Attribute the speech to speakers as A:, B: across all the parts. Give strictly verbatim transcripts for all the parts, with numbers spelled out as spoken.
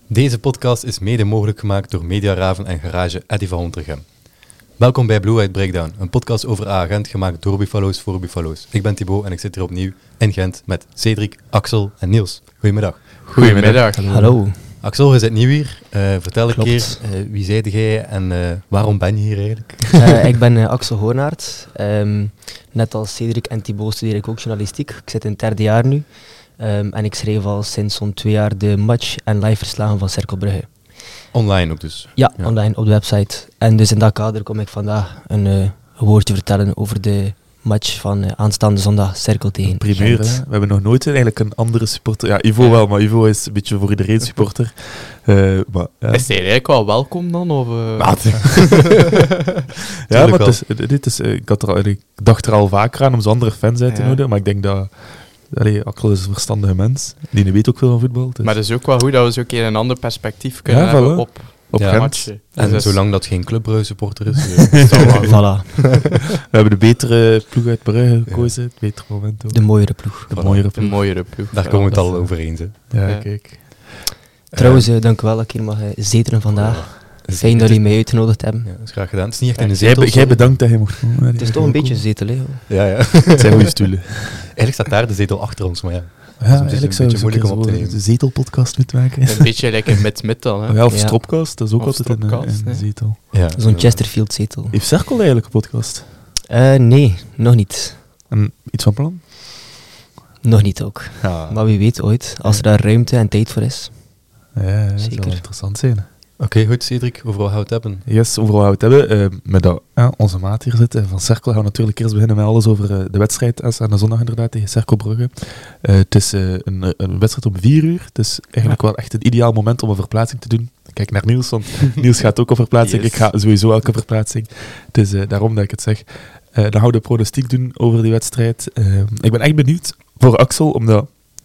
A: Deze podcast is mede mogelijk gemaakt door Mediaraven en garage Eddy van Hontergem. Welkom bij Blue White Breakdown, een podcast over A-agent gemaakt door Buffalo's voor Buffalo's. Ik ben Thibaut en ik zit hier opnieuw in Gent met Cedric, Axel en Niels. Goedemiddag.
B: Goedemiddag.
C: Hallo. Hallo.
A: Axel, je zit nieuw hier. Uh, vertel
C: Klopt.
A: een keer, uh, wie zijde jij en uh, waarom ben je hier eigenlijk?
C: Uh, ik ben uh, Axel Hoornaert. Um, net als Cedric en Thibaut studeer ik ook journalistiek. Ik zit in het derde jaar nu. Um, en ik schreef al sinds zo'n twee jaar de match en live verslagen van Cercle Brugge.
A: Online ook dus?
C: Ja, ja, online op de website. En dus in dat kader kom ik vandaag een, uh, een woordje vertellen over de match van uh, aanstaande zondag Cercle tegen
B: primeur, hè? We hebben nog nooit eigenlijk een andere supporter. Ja, Ivo ja. wel, maar Ivo is een beetje voor iedereen supporter. Uh, maar, ja.
D: Is hij eigenlijk wel welkom dan? Of, uh...
B: ja, ja, maar het is, dit is, ik, had er, ik dacht er al vaker aan om ze andere fans uit te ja. nodigen, maar ik denk dat... Allee, Akkel is een verstandige mens. Die weet ook veel van voetbal. Dus.
D: Maar het is ook wel goed dat we zo een keer een ander perspectief kunnen
B: ja,
D: hebben
B: voilà.
D: op, op
A: ja.
D: de matchen.
A: En
D: dus
A: zolang dat geen Club supporter is.
C: Voilà.
B: We hebben de betere ploeg uit Brugge gekozen. Ja. Het betere moment ook.
C: De mooiere ploeg.
B: De,
A: voilà.
B: mooiere, ploeg.
D: de mooiere ploeg.
A: Daar komen we het al over eens.
B: Ja,
D: ja,
B: kijk.
C: Trouwens, uh, dank u wel dat ik hier mag uh, zetelen vandaag. Oh. Fijn dat jullie mij uitgenodigd hebben.
A: Ja, dat is graag gedaan. Het is niet echt
B: ja,
A: in een zetel.
B: Jij bedankt dat je mocht komen.
C: Het is toch een beetje een zetel, hè?
A: Ja, ja.
B: Het zijn goede stoelen.
A: Eigenlijk staat daar de zetel achter ons, maar ja.
B: Ja, ja eigenlijk zou je moeilijk om op te nemen. De zetelpodcast moeten maken.
D: Een beetje lekker like met met dan. Hè?
B: Ja, of
D: ja.
B: Stropcast, dat is ook
D: of
B: altijd in, in de zetel.
A: Ja.
C: Zo'n Chesterfield zetel.
B: Heeft Cercle eigenlijk een podcast?
C: Uh, nee, nog niet.
B: En iets van plan?
C: Nog niet ook. Ja. Maar wie weet ooit, als er daar ruimte en tijd voor is.
B: Ja, ja dat
C: zeker.
B: zou interessant zijn.
A: Oké, okay, goed Cedric, overal gaan we het hebben.
B: Yes, overal gaan we het hebben. Uh, met dat uh, onze maat hier zit uh, van Cercle gaan we natuurlijk eerst beginnen met alles over uh, de wedstrijd aan de zondag inderdaad tegen Cercle Brugge. Uh, het is uh, een, een wedstrijd om vier uur. Het is eigenlijk ja. wel echt een ideaal moment om een verplaatsing te doen. Kijk naar Niels, want Niels gaat ook op verplaatsing. Yes. Ik ga sowieso elke verplaatsing. Het is uh, daarom dat ik het zeg. Uh, dan gaan we de pronostiek doen over die wedstrijd. Uh, ik ben echt benieuwd voor Axel, omdat...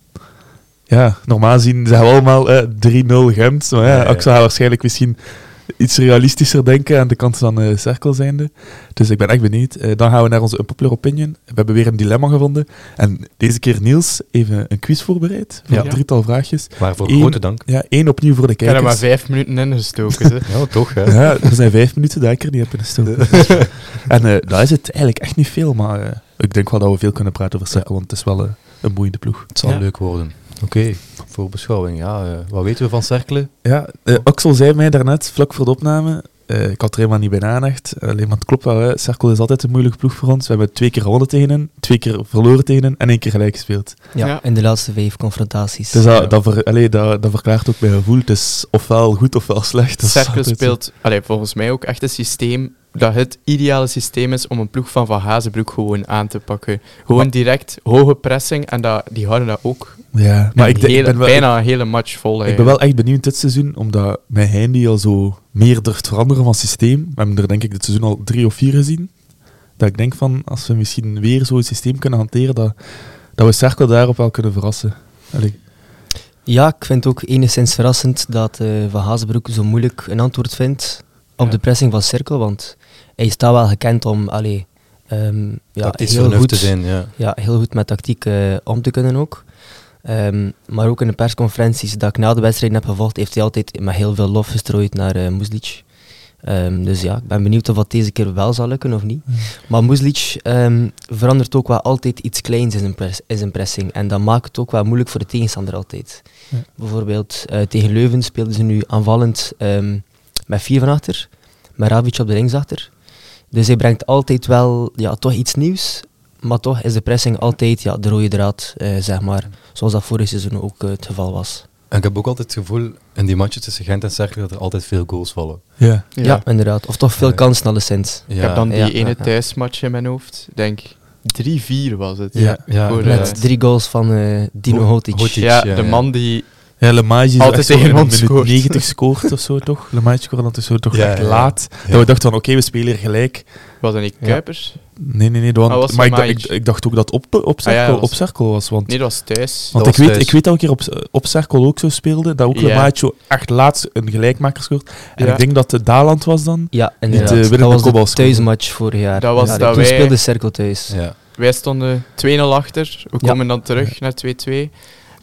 B: Ja, normaal gezien zeggen we allemaal eh, drie nul Gent. Maar ja, ja, ja. Axel gaat waarschijnlijk misschien iets realistischer denken aan de kant van uh, Cercle zijnde. Dus ik ben echt benieuwd. Uh, dan gaan we naar onze unpopular opinion. We hebben weer een dilemma gevonden. En deze keer Niels even een quiz voorbereid. Voor ja. een drietal vraagjes.
A: Waarvoor
B: Eén,
A: grote dank.
B: Ja, één opnieuw voor de kijkers.
D: Ik heb er maar vijf minuten in gestoken.
A: Ja, toch. Hè?
B: Ja, er zijn vijf minuten dat ik er niet heb in gestoken. En uh, dat is het eigenlijk echt niet veel. Maar uh, ik denk wel dat we veel kunnen praten over Cercle. Want het is wel uh, een boeiende ploeg.
A: Het zal
D: ja.
A: leuk worden. Oké, okay, voor beschouwing. Ja, uh, wat weten we van Cercle?
B: Ja, uh, Axel zei mij daarnet, vlak voor de opname, uh, ik had er helemaal niet bij nagedacht, alleen maar het klopt wel, hè. Cercle is altijd een moeilijke ploeg voor ons. We hebben twee keer gewonnen tegen hen, twee keer verloren tegen hen en één keer gelijk gespeeld.
C: Ja, ja. in de laatste vijf confrontaties.
B: Dus dat, dat, ver, allee, dat, dat verklaart ook mijn gevoel. Het is ofwel goed ofwel slecht.
D: Cercle speelt allee, volgens mij ook echt een systeem dat het ideale systeem is om een ploeg van Van Hazenbroek gewoon aan te pakken. Gewoon direct hoge pressing en dat, die houden dat ook.
B: Ja, maar ik,
D: hele,
B: ik ben wel,
D: bijna een hele match vol.
B: Ik
D: eigenlijk.
B: ben wel echt benieuwd dit seizoen, omdat mijn Heindi al zo meer durft veranderen van systeem. We hebben er denk ik dit seizoen al drie of vier gezien. Dat ik denk van, als we misschien weer zo'n systeem kunnen hanteren, dat, dat we Cercle daarop wel kunnen verrassen. Allee.
C: Ja, ik vind het ook enigszins verrassend dat uh, Van Hazenbroek zo moeilijk een antwoord vindt op ja. de pressing van Cercle, want hij staat wel gekend om allee, um, ja, heel, goed,
A: te zijn, ja.
C: Ja, heel goed met tactiek uh, om te kunnen ook. Um, maar ook in de persconferenties dat ik na de wedstrijd heb gevolgd, heeft hij altijd met heel veel lof gestrooid naar uh, Muslic. Um, dus ja, ik ben benieuwd of dat deze keer wel zal lukken of niet. Mm. Maar Muslic um, verandert ook wel altijd iets kleins in zijn, pres- in zijn pressing. En dat maakt het ook wel moeilijk voor de tegenstander altijd. Ja. Bijvoorbeeld uh, tegen Leuven speelden ze nu aanvallend um, met vier van achter, met Ravic op de linksachter. Dus hij brengt altijd wel ja, toch iets nieuws, maar toch is de pressing altijd ja, de rode draad, uh, zeg maar. Zoals dat vorig seizoen ook uh, het geval was.
A: En ik heb ook altijd het gevoel, in die matches tussen Gent en Cercle, dat er altijd veel goals vallen.
B: Ja,
C: ja. ja inderdaad. Of toch veel ja. kansen alleszins.
D: Ja. Ik heb dan die
C: ja,
D: ene
C: ja, ja.
D: thuismatch in mijn hoofd. Ik denk drie vier was het.
B: Ja, ja.
D: Voor,
C: met
D: uh,
C: drie goals van uh, Dino
A: Ho-
C: Hotic.
A: Hotic.
D: Ja,
A: ja,
D: de
A: ja.
D: man die...
B: Ja, Lemage is
D: altijd
B: echt
D: tegen
B: zo in
D: ons
B: minuut
D: scoort.
B: negentig scoort of zo, toch? Lemage scoorde altijd zo toch
A: ja,
B: echt
A: ja,
B: laat.
A: ja.
B: Dat we dachten van, oké, okay, we spelen hier gelijk.
D: Was dat niet Kuipers?
B: Nee, nee, nee. Want,
D: oh,
B: maar ik, ik, ik dacht ook dat op, op, Cercle,
D: ah, ja, was,
B: op Cercle was. Want,
D: nee, dat was thuis.
B: Want
A: dat
B: ik,
A: was
B: weet,
A: thuis.
B: ik weet dat ik hier op, op Cercle ook zo speelde, dat ook
D: Ja.
B: Lemage zo echt laatst een gelijkmaker scoort. En
D: Ja.
B: ik denk dat de Daland was dan.
C: Ja, inderdaad.
B: Niet, uh,
C: dat was de
B: kopbal
C: thuismatch vorig jaar.
D: Dat was
C: ja,
D: dat
C: toen
D: wij-
C: speelde Cercle thuis.
A: Ja.
D: Wij stonden twee nul achter. We
C: Ja.
D: komen dan terug naar twee twee.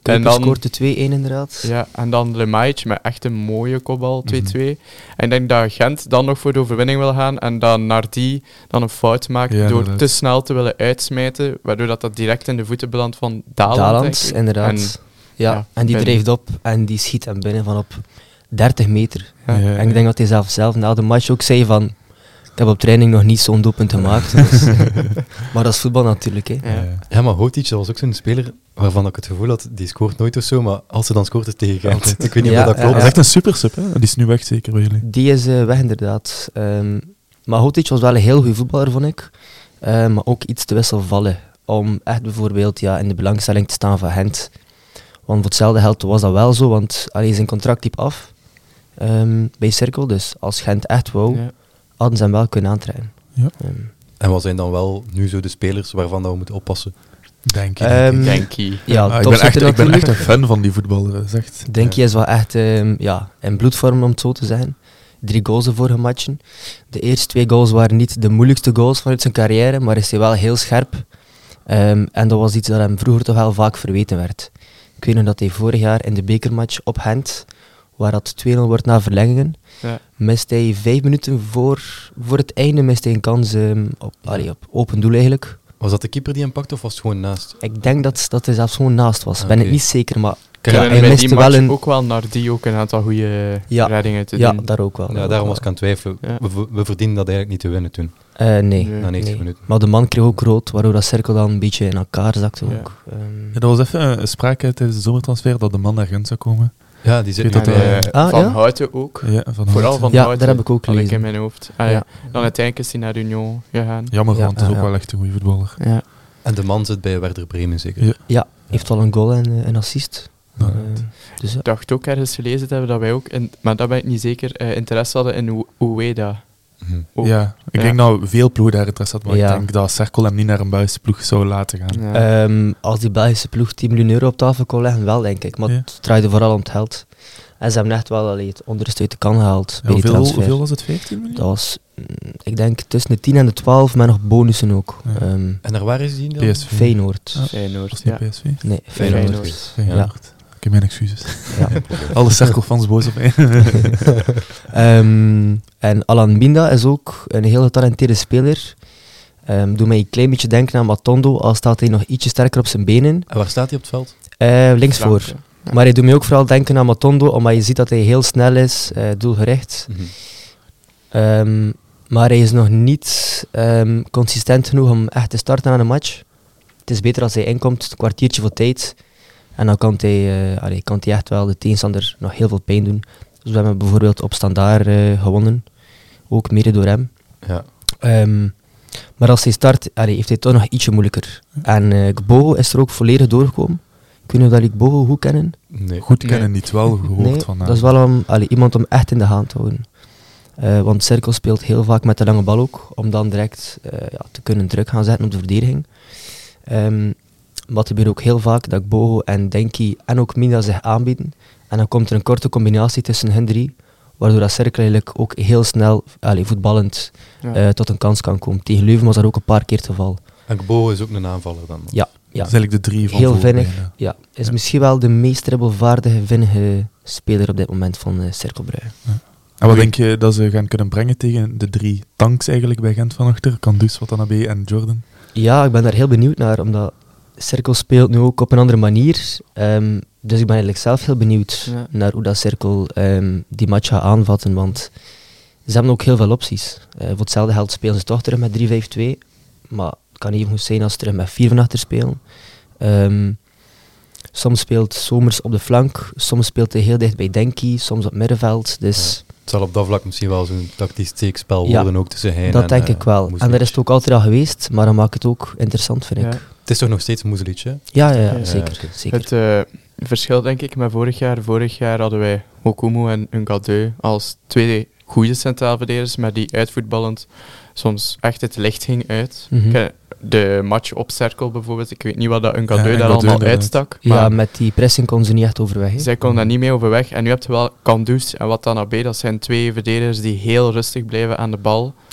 D: En
C: dan
D: dan,
C: scoort de twee-één inderdaad.
D: ja, en dan Lemaic met echt een mooie kopbal, twee-twee.
B: Mhm.
D: En ik denk dat Gent dan nog voor de overwinning wil gaan en dan Nardi dan een fout maakt
B: Ja,
D: door
B: inderdaad.
D: te snel te willen uitsmijten, waardoor dat, dat direct in de voeten belandt van Daland,
C: Daland,
D: denk ik.
C: inderdaad.
D: En,
C: ja,
D: ja,
C: en die
D: binnen.
C: drijft op en die schiet hem binnen van op dertig meter.
D: Ja.
B: Ja,
C: En ik denk dat hij zelf, zelf na de match ook zei van... Ik heb op training nog niet zo'n doelpunt gemaakt. Dus, maar dat is voetbal natuurlijk. Hè.
D: Ja.
B: Ja.
A: Ja, maar Hotic, dat was ook zo'n speler waarvan ik het gevoel had, die scoort nooit of zo, maar als ze dan scoort, is het tegen Gent. Ik weet niet
C: Ja,
A: of dat
C: ja,
A: klopt.
B: Dat is echt een supersub, hè? Die is nu weg, zeker bij jullie.
C: Die is eh, weg inderdaad. Ehm, maar Hotic was wel een heel goede voetballer, vond ik. Eh, maar ook iets te wisselvallen. Om echt bijvoorbeeld ja, in de belangstelling te staan van Gent. Want voor hetzelfde geld was dat wel zo, want allee, zijn contract liep af ehm, bij Cirkel. Dus als Gent echt wou,
D: Ja.
C: hadden ze hem wel kunnen aantrekken.
B: Ja.
C: Ehm,
A: En wat zijn dan wel nu zo de spelers waarvan dat we moeten oppassen?
B: Denk je.
C: Ehm,
B: denk ik.
D: Denk je.
C: ja,
B: Ah, ik,
C: top
B: ben echt,
C: zitten
B: ik ben echt
C: natuurlijk.
B: een fan van die voetballer, dat is echt.
C: Denk je is wel echt ehm, ja, in bloedvorm, om het zo te zeggen. Drie goals de vorige matchen. De eerste twee goals waren niet de moeilijkste goals vanuit zijn carrière, maar is hij wel heel scherp. Ehm, en dat was iets dat hem vroeger toch wel vaak verweten werd. Ik weet nog dat hij vorig jaar in de bekermatch op Gent, waar dat twee-nul wordt na verlengingen,
D: Ja.
C: mist hij vijf minuten voor, voor het einde mist hij een kans ehm, op, allee, op open doel eigenlijk.
A: Was dat de keeper die hem pakte of was het gewoon naast?
C: Ik denk dat, dat hij zelfs gewoon naast was. Ik ben
A: Oké.
C: het niet zeker, maar
A: Kijk,
C: ja,
D: En
C: hij
D: bij
C: miste
D: die
C: wel
D: match
C: een...
D: ook wel Nardi ook een aantal goede
C: Ja.
D: reddingen te
C: Ja,
D: doen.
C: daar ook wel.
A: ja, daarom was ik aan het twijfelen.
D: Ja.
A: We, we verdienen dat eigenlijk niet te winnen toen,
C: Eh, nee.
D: Nee.
A: na negentig
C: nee.
A: minuten.
C: Maar de man kreeg ook rood, waardoor dat cirkel dan een beetje in elkaar zakte
D: Ja.
C: ook. Ehm,
B: Ja, dat was even een sprake tijdens de zomertransfer dat de man naar Gent zou komen.
A: Ja, die zit
B: Weet
A: ook
B: dat,
A: bij...
B: eh,
D: En,
C: Ah,
D: van
C: ja?
D: Houten ook.
B: Ja, van
D: Vooral
B: Houten.
D: van
C: Ja,
D: Houten.
C: daar heb ik ook
D: had ik
C: gelezen.
D: in mijn hoofd. Ah, ja.
C: ja.
D: Dan uiteindelijk is hij naar Union gegaan.
B: Jammer,
C: Ja,
B: want het is
C: ja,
B: ook
C: ja.
B: wel echt een goede voetballer.
D: Ja.
A: En de man zit bij Werder Bremen zeker.
B: Ja.
C: Ja, heeft al een goal en eh, een assist.
B: Nou,
C: Ehm, dus ja.
D: Ik dacht ook ergens gelezen te hebben dat wij ook, in, maar dat ben ik niet zeker, eh, interesse hadden in Ue- Ueda.
A: Mhm.
D: Ook.
B: Ja, ik
D: Ja.
B: denk dat veel ploegen daar interesse hadden, maar
C: Ja.
B: ik denk dat Cerkel hem niet naar een Belgische ploeg zou laten gaan.
D: Ja.
C: Ehm, als die Belgische ploeg tien miljoen euro op tafel kon leggen, wel denk ik. Maar
B: Ja.
C: het draaide vooral om het geld. En ze hebben echt wel allee, het onderste uit de kan gehaald
B: Ja,
C: bij die
B: hoeveel,
C: transfer.
B: hoeveel was het? vijftien miljoen?
C: Dat was, mm, ik denk, tussen de tien en de twaalf, met nog bonussen ook.
B: Ja.
C: Ehm,
A: En naar waar is die dan?
B: P S V.
C: Feyenoord.
B: Ja.
D: Feyenoord,
B: Was
D: ja.
B: het niet P S V?
C: Nee,
A: Feyenoord.
C: Feyenoord.
B: Feyenoord. Oké, mijn excuses.
C: Ja.
B: Alle Cerkelfans boos op mij.
C: Ehm, en Alan Binda is ook een heel getalenteerde speler. Ehm doet mij een klein beetje denken aan Matondo, al staat hij nog ietsje sterker op zijn benen.
A: En waar staat hij op het veld?
C: Eh linksvoor.
D: Flank, ja.
C: Maar hij doet mij ook vooral denken aan Matondo, omdat je ziet dat hij heel snel is, eh, doelgericht.
A: Mhm.
C: Ehm, maar hij is nog niet ehm, consistent genoeg om echt te starten aan een match. Het is beter als hij inkomt, een kwartiertje voor tijd. En dan kan hij, uh, allee, kan hij echt wel de tegenstander nog heel veel pijn doen. Dus we hebben bijvoorbeeld op standaard uh, gewonnen. Ook mede door hem.
A: Ja.
C: Um, maar als hij start, allee, heeft hij het toch nog ietsje moeilijker. En uh, Gbogo is er ook volledig doorgekomen. Ik weet niet of jullie Gbogo goed kennen.
A: Nee.
B: Goed
D: Nee.
B: kennen, niet wel gehoord
C: Nee,
B: van.
C: dat is wel om, allee, iemand om echt in de hand te houden. Uh, want Cirkel speelt heel vaak met de lange bal ook, om dan direct uh, ja, te kunnen druk gaan zetten op de verdediging. Um, maar het gebeurt ook heel vaak dat Gbogo en Denki en ook Mina zich aanbieden. En dan komt er een korte combinatie tussen hen drie, waardoor dat Cirkel eigenlijk ook heel snel allee, voetballend
D: Ja.
C: uh, tot een kans kan komen. Tegen Leuven was dat ook een paar keer het geval.
A: En Gbo is ook een aanvaller dan?
C: Ja, ja.
B: Dat is eigenlijk de drie van
C: Heel
B: voor
C: vinnig.
B: bijna.
C: Ja, is
B: Ja.
C: misschien wel de meest dribbelvaardige, vinnige speler op dit moment van uh, Cercle Brugge.
B: En wat denk je dat ze gaan kunnen brengen tegen de drie tanks eigenlijk bij Gent van achter? Kandus, Watanabe en Jordan?
C: Ja, ik ben daar heel benieuwd naar, omdat Cercle speelt nu ook op een andere manier. Um, dus ik ben eigenlijk zelf heel benieuwd
D: Ja.
C: naar hoe dat Cercle um, die match gaat aanvatten, want ze hebben ook heel veel opties. Uh, voor hetzelfde geld spelen ze toch terug met drie vijf twee, maar het kan even goed zijn als ze terug met vier van achter spelen. Um, soms speelt Somers op de flank, soms speelt hij heel dicht bij Denki, soms op het middenveld. Dus
A: Ja. Het zal op dat vlak misschien wel zo'n tactisch steekspel
C: Ja,
A: worden ook tussen hij
C: dat
A: en
C: denk
A: eh,
C: ik wel. En
A: Muslij.
C: dat is het ook altijd al geweest, maar dat maakt het ook interessant, vind ik.
D: Ja.
C: Ja,
A: Het is toch nog steeds Muslij, hè?
C: ja, ja,
D: Ja,
C: zeker.
A: oké.
C: zeker.
D: Het uh, verschil denk ik met vorig jaar. Vorig jaar hadden wij Okumu en Ngadeu als twee goede centraal verdedigers, maar die uitvoetballend soms echt het licht ging uit.
C: Mhm.
D: Kijk, de match op Cerkel bijvoorbeeld, ik weet niet wat dat Ngadeu
B: Ja,
D: daar
B: Ngadeu
D: allemaal
B: inderdaad.
D: uitstak.
C: Ja,
D: Maar
C: met die pressing kon ze niet echt overweg. hè.
D: zij kon daar niet mee overweg. En nu heb je wel Kandus en Watanabe, dat zijn twee verdedigers die heel rustig blijven aan de bal.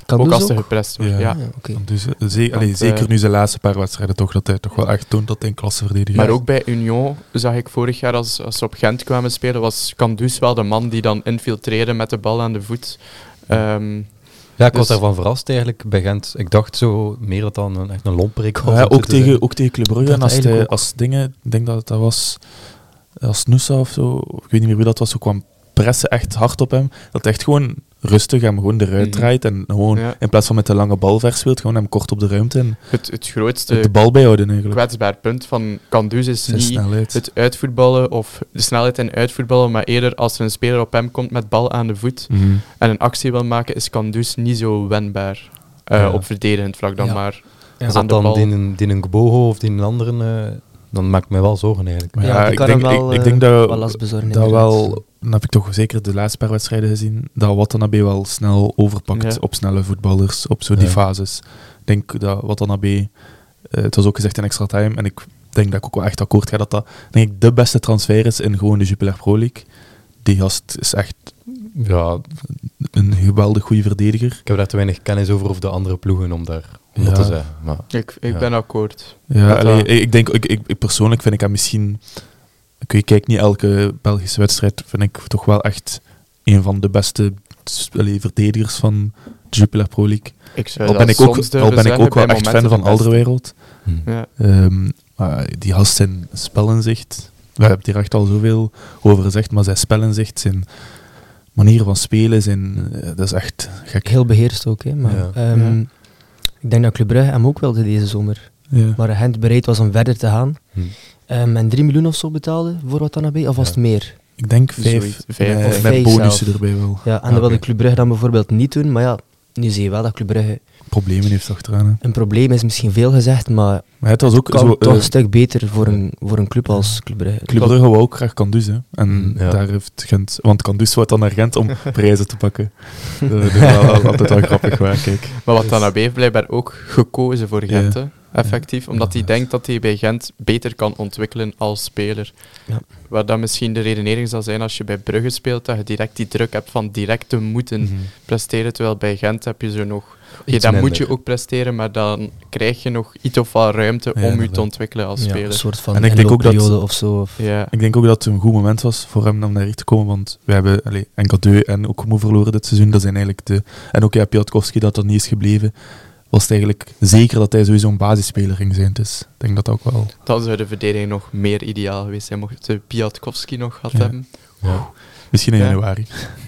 C: Kan
D: ook
C: dus
D: als er
C: ook?
D: geprest wordt.
B: Ja.
D: Ja.
C: Ah, ja, oké.
B: Dus, eh, ze- allee,
D: Want,
B: zeker
D: eh,
B: nu zijn laatste paar wedstrijden toch, dat hij toch wel echt toont dat hij een klasseverdediger is.
D: Maar ook bij Union zag ik vorig jaar, als, als ze op Gent kwamen spelen, was Kandus wel de man die dan infiltreerde met de bal aan de voet. Ehm,
A: Ja, ik was
D: Dus-
A: daarvan verrast eigenlijk bij Gent. Ik dacht zo meer dat dan een, echt een lomperik was.
B: Ja,
A: om
B: ook,
A: te zijn.
B: tegen, ook tegen Club Brugge.
C: Dat
B: En als,
C: eigenlijk
B: hij-
C: ook.
B: als dingen, ik denk dat dat was als Nusa of zo, ik weet niet meer wie dat was, zo kwam pressen echt hard op hem. Dat hij echt gewoon rustig hem gewoon eruit
D: Mhm.
B: draait en gewoon
D: Ja.
B: in plaats van met de lange bal verspeelt, gewoon hem kort op de ruimte en
D: het, het
B: de
D: grootste
B: bal bijhouden eigenlijk.
D: kwetsbaar punt van Kandus is
B: Zijn
D: niet
B: snelheid.
D: het uitvoetballen of de snelheid in uitvoetballen, maar eerder als er een speler op hem komt met bal aan de voet
B: Mhm.
D: en een actie wil maken, is Kandus niet zo wendbaar uh,
A: Ja.
D: op verdedigend vlak dan
C: Ja.
D: maar.
A: Als
D: aan
A: dat
D: de
A: dan
D: bal.
A: die een, die een Gboho of die een andere, eh, dan maakt mij wel zorgen eigenlijk.
B: Maar
C: Ja,
B: ja,
C: die
B: ik
C: kan
B: denk,
C: hem wel,
B: ik, ik
C: eh,
B: denk dat,
C: wel last bezorgen,
B: dat
C: inderdaad.
B: wel, dan heb ik toch zeker de laatste paar wedstrijden gezien, dat Watanabe wel snel overpakt
D: Ja.
B: op snelle voetballers, op zo die
A: Ja.
B: fases. Ik denk dat Watanabe, eh, het was ook gezegd in extra time, en ik denk dat ik ook wel echt akkoord ga dat dat denk ik de beste transfer is in gewoon de Jupiler Pro League. Die gast is echt
A: Ja,
B: een geweldig goede verdediger.
A: ik heb daar te weinig kennis over of de andere ploegen om daar om dat
B: Ja.
A: te zeggen. Maar
D: Ik, ik
A: Ja.
D: ben akkoord.
B: Ja,
D: Dat
B: allee,
D: dat-
B: ik, ik denk, ik, ik, ik persoonlijk vind ik hem misschien, ik, weet- ik kijk niet elke Belgische wedstrijd, vind ik toch wel echt een van de beste s- allee, verdedigers van de Jupiler Pro League.
D: Ik zou
B: Al
D: dat
B: ben ik ook,
D: soms
B: al
D: durven
B: ben ik
D: zeggen,
B: ook wel
D: bij
B: echt fan
D: momenten
B: van
D: de beste.
B: Alderweireld.
A: hm.
D: Ja.
B: Ehm, maar die gast zijn spelinzicht, we hebben het hier echt al zoveel over gezegd, maar zijn spelinzicht, zijn manier van spelen, zijn, eh, dat is echt gek.
C: Heel beheerst ook, hè. Maar,
A: Ja.
C: ehm,
D: Ja.
C: ik denk dat Club Brugge hem ook wilde deze zomer.
B: Ja.
C: Maar Gent bereid was om verder te gaan.
A: Hm.
C: Ehm, en drie miljoen of zo betaalde voor Watanabe, of was
A: Ja.
C: het meer?
B: Ik denk vijf,
D: Zoiets, vijf
B: met,
C: of
B: met
C: vijf
B: bonussen
C: zelf.
B: erbij wel.
C: Ja, en
A: Ah,
C: dat wilde
A: oké.
C: Club Brugge dan bijvoorbeeld niet doen. Maar ja, nu zie je wel dat Club Brugge
B: Problemen heeft achteraan. Hè.
C: een probleem is, misschien veel gezegd, maar
B: Maar het was ook
C: kan
B: zo,
C: toch
B: eh,
C: een stuk beter voor een, voor een club als Club Brugge.
B: Club Brugge wou ook graag Kandus, hè. En
A: Mm, ja.
B: daar heeft Gent... Want Kandus wou dan naar Gent om prijzen te pakken. Dat dat is wel al- altijd wel grappig waar, kijk.
D: Maar Watanabe heeft blijkbaar ook gekozen voor Gent,
B: Ja.
D: hè, effectief. Omdat hij
B: Ja.
D: denkt dat hij bij Gent beter kan ontwikkelen als speler.
C: Ja.
D: Waar dan misschien de redenering zal zijn als je bij Brugge speelt, dat je direct die druk hebt van direct te moeten
B: Mhm.
D: presteren. Terwijl bij Gent heb je zo nog... Oké,
A: Iets
D: dan moet
A: minder.
D: je ook presteren, maar dan krijg je nog iets of wat ruimte
B: Ja,
D: om je
B: inderdaad.
D: te ontwikkelen als
C: Ja, een
D: speler.
C: soort van
B: En ik denk ook dat-
C: inloopperiode of zo. Of,
D: Ja.
B: Ik denk ook dat het een goed moment was voor hem om naar hier te komen, want we hebben allee, en Gadeu en ook Moe verloren dit seizoen. Dat zijn eigenlijk de... En ook ja, Piatkowski dat er niet is gebleven. Was het eigenlijk zeker dat hij sowieso een basisspeler ging zijn. Dus ik denk dat dat ook wel...
D: Dan zou de verdediging nog meer ideaal geweest zijn, mocht de Piatkowski nog gehad
B: Ja.
D: hebben.
A: Ja.
B: Misschien in
D: Ja.
B: januari.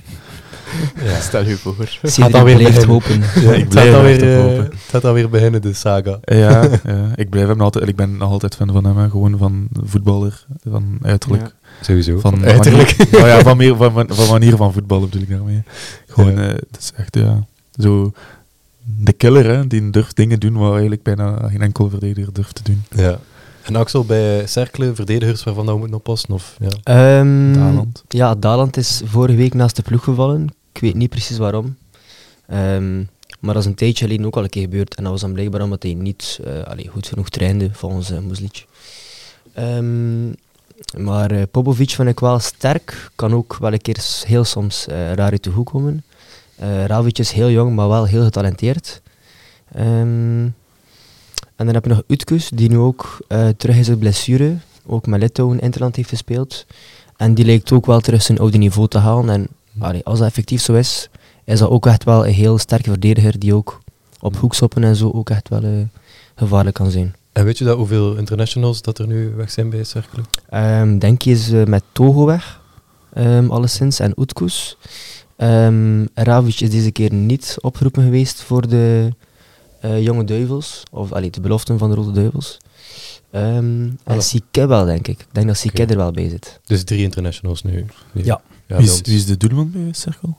A: Ja.
D: Stel je voor.
C: Cedric
A: dan weer
C: blijft
A: beginnen.
C: hopen.
B: Ja, ik
A: Het
B: blijf
A: gaat
B: er
A: alweer,
B: echt op
A: eh,
B: hopen.
A: het gaat alweer beginnen, de saga.
B: Ja, ja, ik blijf hem altijd... Ik ben nog altijd fan van hem, hè. Gewoon van voetballer, van uiterlijk.
D: Ja.
A: Sowieso.
B: Van
A: uiterlijk.
B: Manier, oh ja, van, meer, van, van, van manier van voetballen bedoel ik daarmee. Gewoon,
A: Ja.
B: eh, het is echt, ja, zo... De killer, hè, die durft dingen doen waar eigenlijk bijna geen enkel verdediger durft te doen.
A: Ja. En Axel, bij Cercle, verdedigers waarvan dat we moeten oppassen? Of, ja.
C: Ehm,
B: Daland.
C: Ja, Daland is vorige week naast de ploeg gevallen. Ik weet niet precies waarom. Ehm, maar dat is een tijdje geleden ook al een keer gebeurd. En dat was dan blijkbaar omdat hij niet eh, allee, goed genoeg trainde, volgens uh, Muslic. Ehm, maar uh, Popovic vind ik wel sterk. Kan ook wel een keer s- heel soms uh, raar uit de hoek komen. Uh, Ravic is heel jong, maar wel heel getalenteerd. Ehm, en dan heb je nog Utkus, die nu ook uh, terug is uit blessure. Ook met Litauen Interland heeft gespeeld. En die lijkt ook wel terug zijn oude niveau te halen. En allee, als dat effectief zo is, is dat ook echt wel een heel sterke verdediger die ook op hoeksoppen en zo ook echt wel uh, gevaarlijk kan zijn.
A: En weet je dat hoeveel internationals dat er nu weg zijn bij Cercle?
C: Um, denk je is uh, met Togo weg, um, alleszins, en Utkus. Um, Ravic is deze keer niet opgeroepen geweest voor de uh, jonge duivels, of allee, de beloften van de Rode Duivels. Um, en
A: Voilà.
C: Sique wel, denk ik. Ik denk dat Sique
A: Oké.
C: er wel bij zit.
A: Dus drie internationals nu. nu.
C: Ja.
A: ja
B: wie,
A: bij
B: is,
A: ons.
B: wie is de doelman bij Cercle?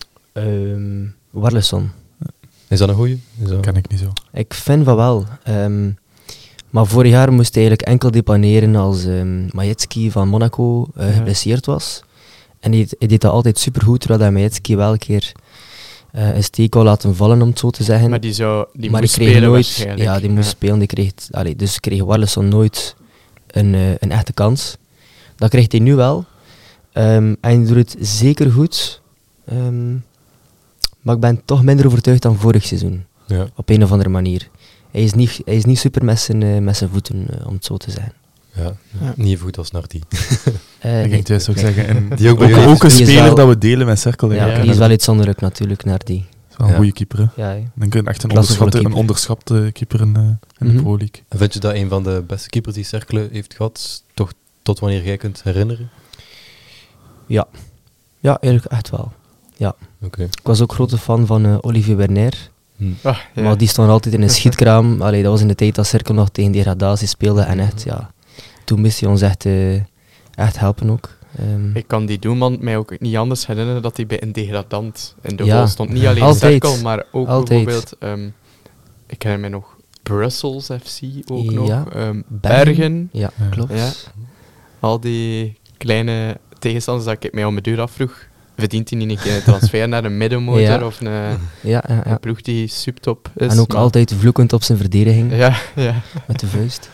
C: Um, Warleson.
A: Is dat een goeie? Is dat...
B: Ken ik niet zo.
C: Ik vind van wel. Um, maar vorig jaar moest hij eigenlijk enkel depaneren als um, Majewski van Monaco uh,
D: Ja.
C: geblesseerd was. En hij, hij deed dat altijd supergoed, terwijl hij Majewski wel een keer uh, een steek wou laten vallen, om het zo te zeggen.
D: Maar die zou die
C: maar
D: moest
C: die kreeg
D: spelen
C: nooit,
D: waarschijnlijk.
C: ja, die moest spelen. Die kreeg, allee, dus kreeg Warleson nooit een, uh, een echte kans. Dat krijgt hij nu wel. Um, en hij doet het zeker goed. Um, Maar ik ben toch minder overtuigd dan vorig seizoen.
A: Ja.
C: Op een of andere manier. Hij is niet, hij is niet super met zijn, uh, met zijn voeten, uh, om het zo te zeggen.
A: Ja.
D: Ja.
A: Niet even goed als Nardi.
C: Uh,
B: Ik denk juist ook zeggen. En
A: Die ook bij
B: ook,
A: jullie
B: ook een
C: Die is
B: speler
C: wel-
B: dat we delen met Cerkel.
C: Ja,
B: eigenlijk.
C: die is wel uitzonderlijk natuurlijk, naar die.
B: Dat is wel een
A: Ja.
B: goede keeper. Hè.
C: Ja, hè.
B: Ik denk een echt een
C: Klassevolle
B: onderschatte, een
C: keeper.
B: onderschatte keeper in, uh, in
C: Mhm.
B: de Pro League.
A: En vind je dat een van de beste keepers die Cercle heeft gehad, toch tot wanneer jij kunt herinneren?
C: Ja, eigenlijk echt wel.
A: Oké.
C: Ik was ook grote fan van uh, Olivier Werner.
A: Hm.
D: Ah, ja.
C: Maar die stond altijd in een schietkraam. Allee, dat was in de tijd dat Cercle nog tegen degradatie speelde. En echt, ja, toen miste hij ons echt, uh, echt helpen ook. Um,
D: Ik kan die doelman mij ook niet anders herinneren dat hij bij een degradant in de
C: Ja.
D: goal stond. Niet alleen
C: Altijd.
D: Cerkel, maar ook
C: Altijd.
D: bijvoorbeeld... ehm, ik herinner mij nog Brussels F C ook
C: Ja.
D: nog. ehm,
C: Bergen.
D: Bergen.
C: ja,
B: Ja.
C: klopt.
D: Ja. Al die kleine tegenstanders dat ik mij om mijn deur afvroeg. Verdient hij niet een keer een transfer naar een middenmotor
C: Ja.
D: of een,
C: Ja, ja, ja.
D: een ploeg die subtop is?
C: En ook
D: maar-
C: altijd vloekend op zijn verdediging,
D: Ja, ja.
C: met de vuist.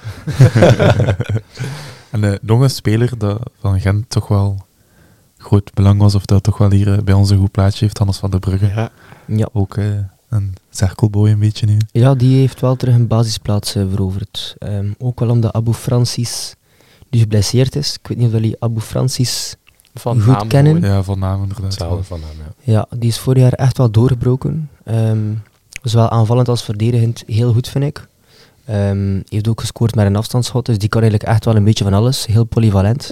B: En uh, nog een speler dat van Gent toch wel groot belang was, of dat toch wel hier uh, bij ons een goed plaatsje heeft, Hannes van der Brugge.
D: ja.
C: Ja.
B: Ook uh, een Cerkelboy een beetje nu.
C: ja, die heeft wel terug een basisplaats uh, veroverd. Um, ook wel omdat Abu Francis dus geblesseerd is. Ik weet niet of jullie Abu Francis...
D: Van
C: Goed
D: naam
C: kennen.
D: gewoon.
B: Ja, van naam inderdaad.
A: Hetzelfde van hem, ja.
C: Ja, die is vorig jaar echt wel doorgebroken. Um, zowel aanvallend als verdedigend heel goed, vind ik. Um, heeft ook gescoord met een afstandsschot, dus die kan eigenlijk echt wel een beetje van alles. Heel polyvalent.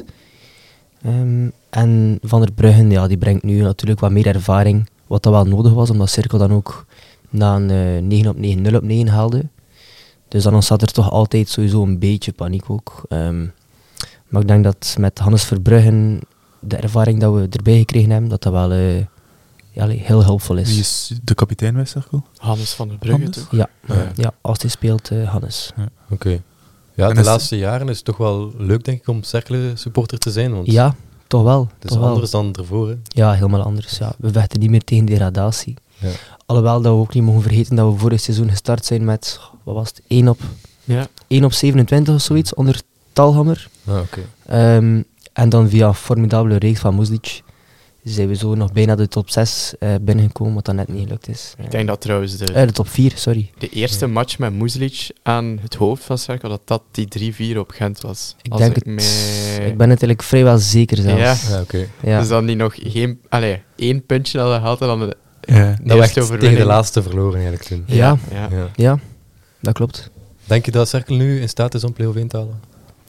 C: Um, en Van der Bruggen, ja, die brengt nu natuurlijk wat meer ervaring, wat dat wel nodig was, omdat Cercle dan ook na een uh, negen op negen, nul op negen haalde. Dus dan ontstaat er toch altijd sowieso een beetje paniek ook. Um, maar ik denk dat met Hannes Verbruggen, de ervaring dat we erbij gekregen hebben, dat dat wel uh, ja, allee, heel hulpvol is.
B: Wie is de kapitein bij Cerkel?
D: Hannes van der Brugge,
B: Hannes?
D: toch?
C: Ja,
A: Ja.
C: ja, als hij speelt, uh, Hannes.
A: Oké. Ja,
B: En
A: de
B: is-
A: laatste jaren is het toch wel leuk, denk ik, om Cercle supporter te zijn. Want
C: Ja, toch wel.
A: het is
C: toch wel.
A: anders dan ervoor. Hè.
C: Ja, helemaal anders. Ja. We vechten niet meer tegen degradatie.
A: Ja.
C: Alhoewel dat we ook niet mogen vergeten dat we vorig seizoen gestart zijn met, wat was het, één op,
D: Ja.
C: één op zevenentwintig of zoiets, onder Talhammer.
A: Ah, oké.
C: Um, en dan via een formidabele reeks van Muslic zijn we zo nog bijna de top zes uh, binnengekomen, wat dan net niet gelukt is.
D: Ik denk dat trouwens de,
C: Uh, de top vier, sorry.
D: de eerste match met Muslic aan het hoofd van Cercle, dat dat die drie vier op Gent was.
C: Ik
D: Als
C: denk het.
D: mij-
C: Ik ben het eigenlijk vrijwel zeker zelfs.
D: Ja.
A: Ja, oké.
C: Ja.
D: Dus dan die nog geen, allee, één puntje hadden gehaald en dan de,
B: Ja.
D: de
A: Dat we
D: eerste
A: echt tegen
D: overwinning.
A: de laatste verloren eigenlijk toen.
C: Ja.
D: Ja.
A: Ja.
C: Ja, dat klopt.
A: Denk je dat Cercle nu in staat is om play-off één te halen?